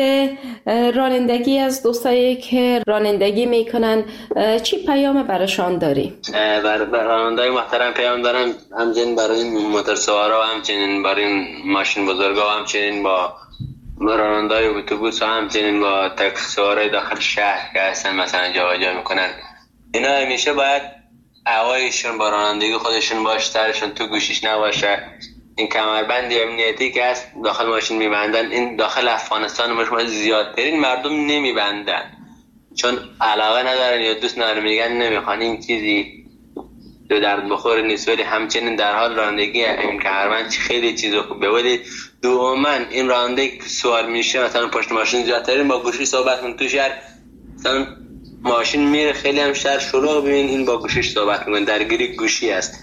رانندگی از دوستایی که رانندگی میکنن، چی پیام براشان داری؟ برای رانندگی محترم پیام دارم، همچنین برای موتورسوارا و همچنین برای ماشین بزرگا و همچنین با رانندگی اتوبوس و همچنین با تاکسی‌سوارای داخل شهر که هستن مثلا جابجا میکنن. اینا همیشه باید هوایشون با رانندگی خودشون باشه، سرشون تو گوشیش نباشه. این کمربند امنیتی که هست داخل ماشین میبندن، این داخل افغانستان ما زیادترین مردم نمیبندن چون علاقه ندارن یا دوست ندارن، میگن نمیخوان، این چیزی دو درد بخور نیست. ولی همچنین در حال رانندگی این کمربند خیلی چیز خوبه، ولی دوما این رانندگی سوال میشه مثلا پشت ماشین زیادترین با گوشی صحبت کن. تو شهر مثلا ماشین میره خیلی هم شهر شلوغ، ببین این با گوشیش صحبت میکنه، درگیری گوشی است.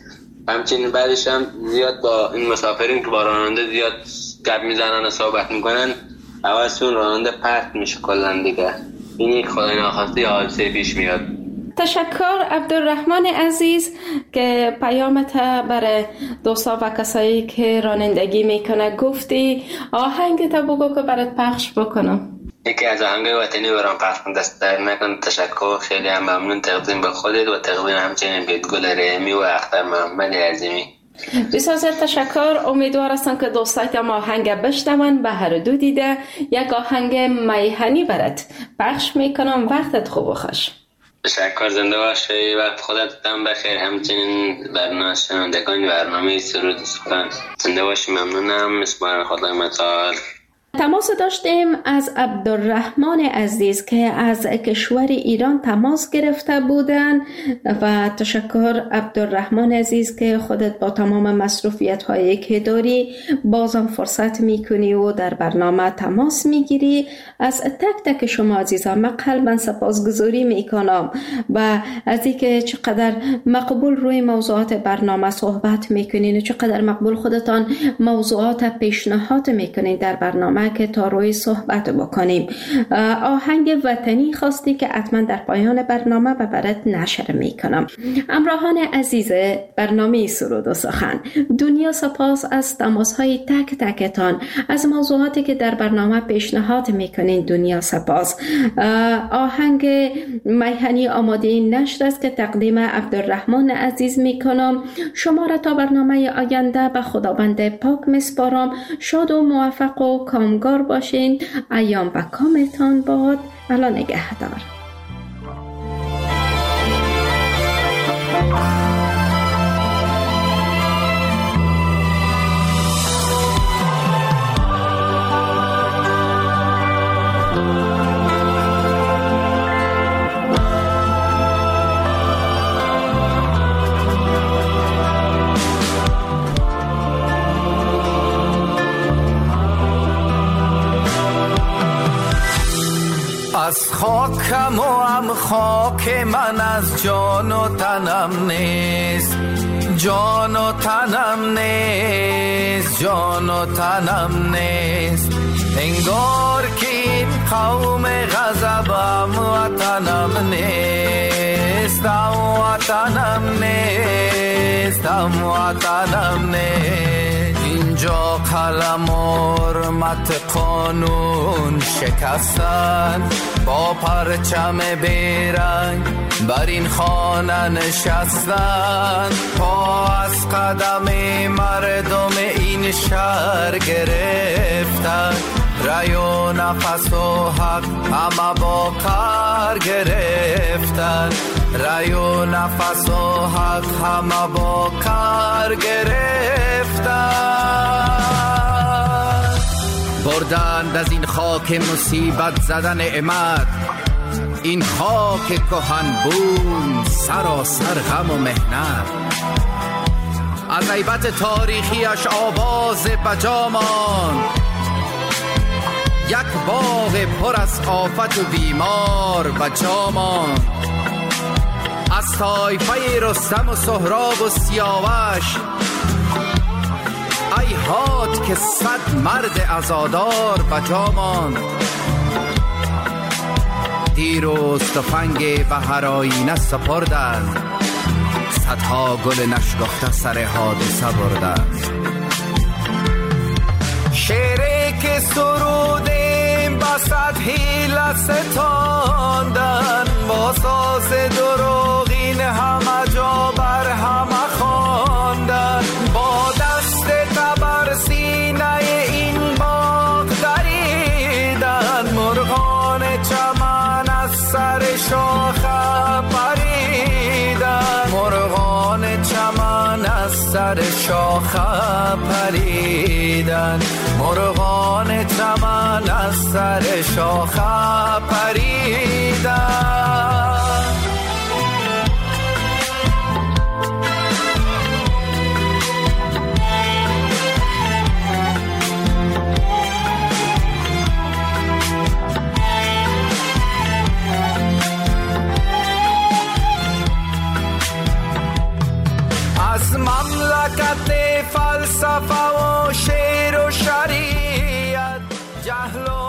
همچنین بعدش هم زیاد با این مسافرین که با راننده زیاد گپ میزنن و صحبت میکنن حواسشون راننده پرت میشه کلا دیگه. این یک خدای ناخواسته حادثه پیش میاد. تشکر عبدالرحمن عزیز که پیامت برای دوستا و کسایی که رانندگی میکنه گفتی. آهنگ تا بگو که برات پخش بکنم. یکی از آهنگای وطنی برام پخش کن، دست در نکن. تشکر، خیلی هم ممنون. تقدیم به خودت و تقدیم همچنین به گل رحمی و اختر محمد عظیمی. بسیار تشکر. امیدوار هستم که دوستایت هم آهنگ بشنون. به هر دو دیده یک آهنگ میهنی برات پخش میکنم. وقتت خوب و خوش. تشکر، زنده باشی. وقت خودت هم بخیر. همچنین برنامه شنوندگان برنامه سرود و سخن زنده باشی. ممنونم. مسپارم خدای متعال. تماس داشتیم از عبدالرحمن عزیز که از کشور ایران تماس گرفته بودن و تشکر عبدالرحمن عزیز که خودت با تمام مصروفیت هایی که داری بازم فرصت میکنی و در برنامه تماس میگیری. از تک تک شما عزیزان من قلبا سپاسگزاری میکنم و از اینکه چقدر مقبول روی موضوعات برنامه صحبت میکنین و چقدر مقبول خودتان موضوعات پیشنهاد میکنین در برنامه که تا روی صحبت بکنیم. آهنگ وطنی خواستی که حتما در پایان برنامه به برات نشر میکنم. همراهان عزیز برنامه سرود و سخن، دنیا سپاس از تماس های تک تکتان، از موضوعاتی که در برنامه پیشنهاد میکنین. دنیا سپاس. آهنگ میهنی آماده نشر است که تقدیم عبدالرحمن عزیز میکنم. شما را تا برنامه آینده به خداوند پاک میسپارم. شاد و موفق و کامگار باشین. ایام و کامتان باد. الله نگهدار. از خاکم و هم خاک من، از جان و تنم نیست. جان و تنم نیست. جان و تنم نیست. انگار که این قوم غضبم وطنم نیست. وطنم نیست. وطنم نیست. اینجا قلم و حرمت قانون شکستن، با پرچم بیرنگ بر این خانه نشستن. پا از قدم مردم این شهر گرفتن. رای و نفس و حق همه با کار گرفتن. رای و نفس و حق همه با کار گرفتن. بردند از این خاک مصیبت زدن نعمت، این خاک کهن بوم سراسر غم و مهنت. از عیبت تاریخیش آواز بجامان، یک باغ پر از آفت و بیمار و جامان. از طایفه رستم و سهراب و سیاوش، ای هات که 100 مرد عزادار و جامان. دیروز تفنگ بهر آینه سپردند، صدها گل نشکفته سر حادثه بردند. شعری که سرودیم با 100 حیله ستاندن، با ساز دروغین همه جا بر همه خواندن. با دست تبر سینه این باغ دریدن، مرغان چمن از سر شاخه پریدن. مرغان چمن از سر شاخه پریدن. مرغان چمن از سر شاخه پریدن. از مملکت غلط فلسفه و شعر و شریعت جهل و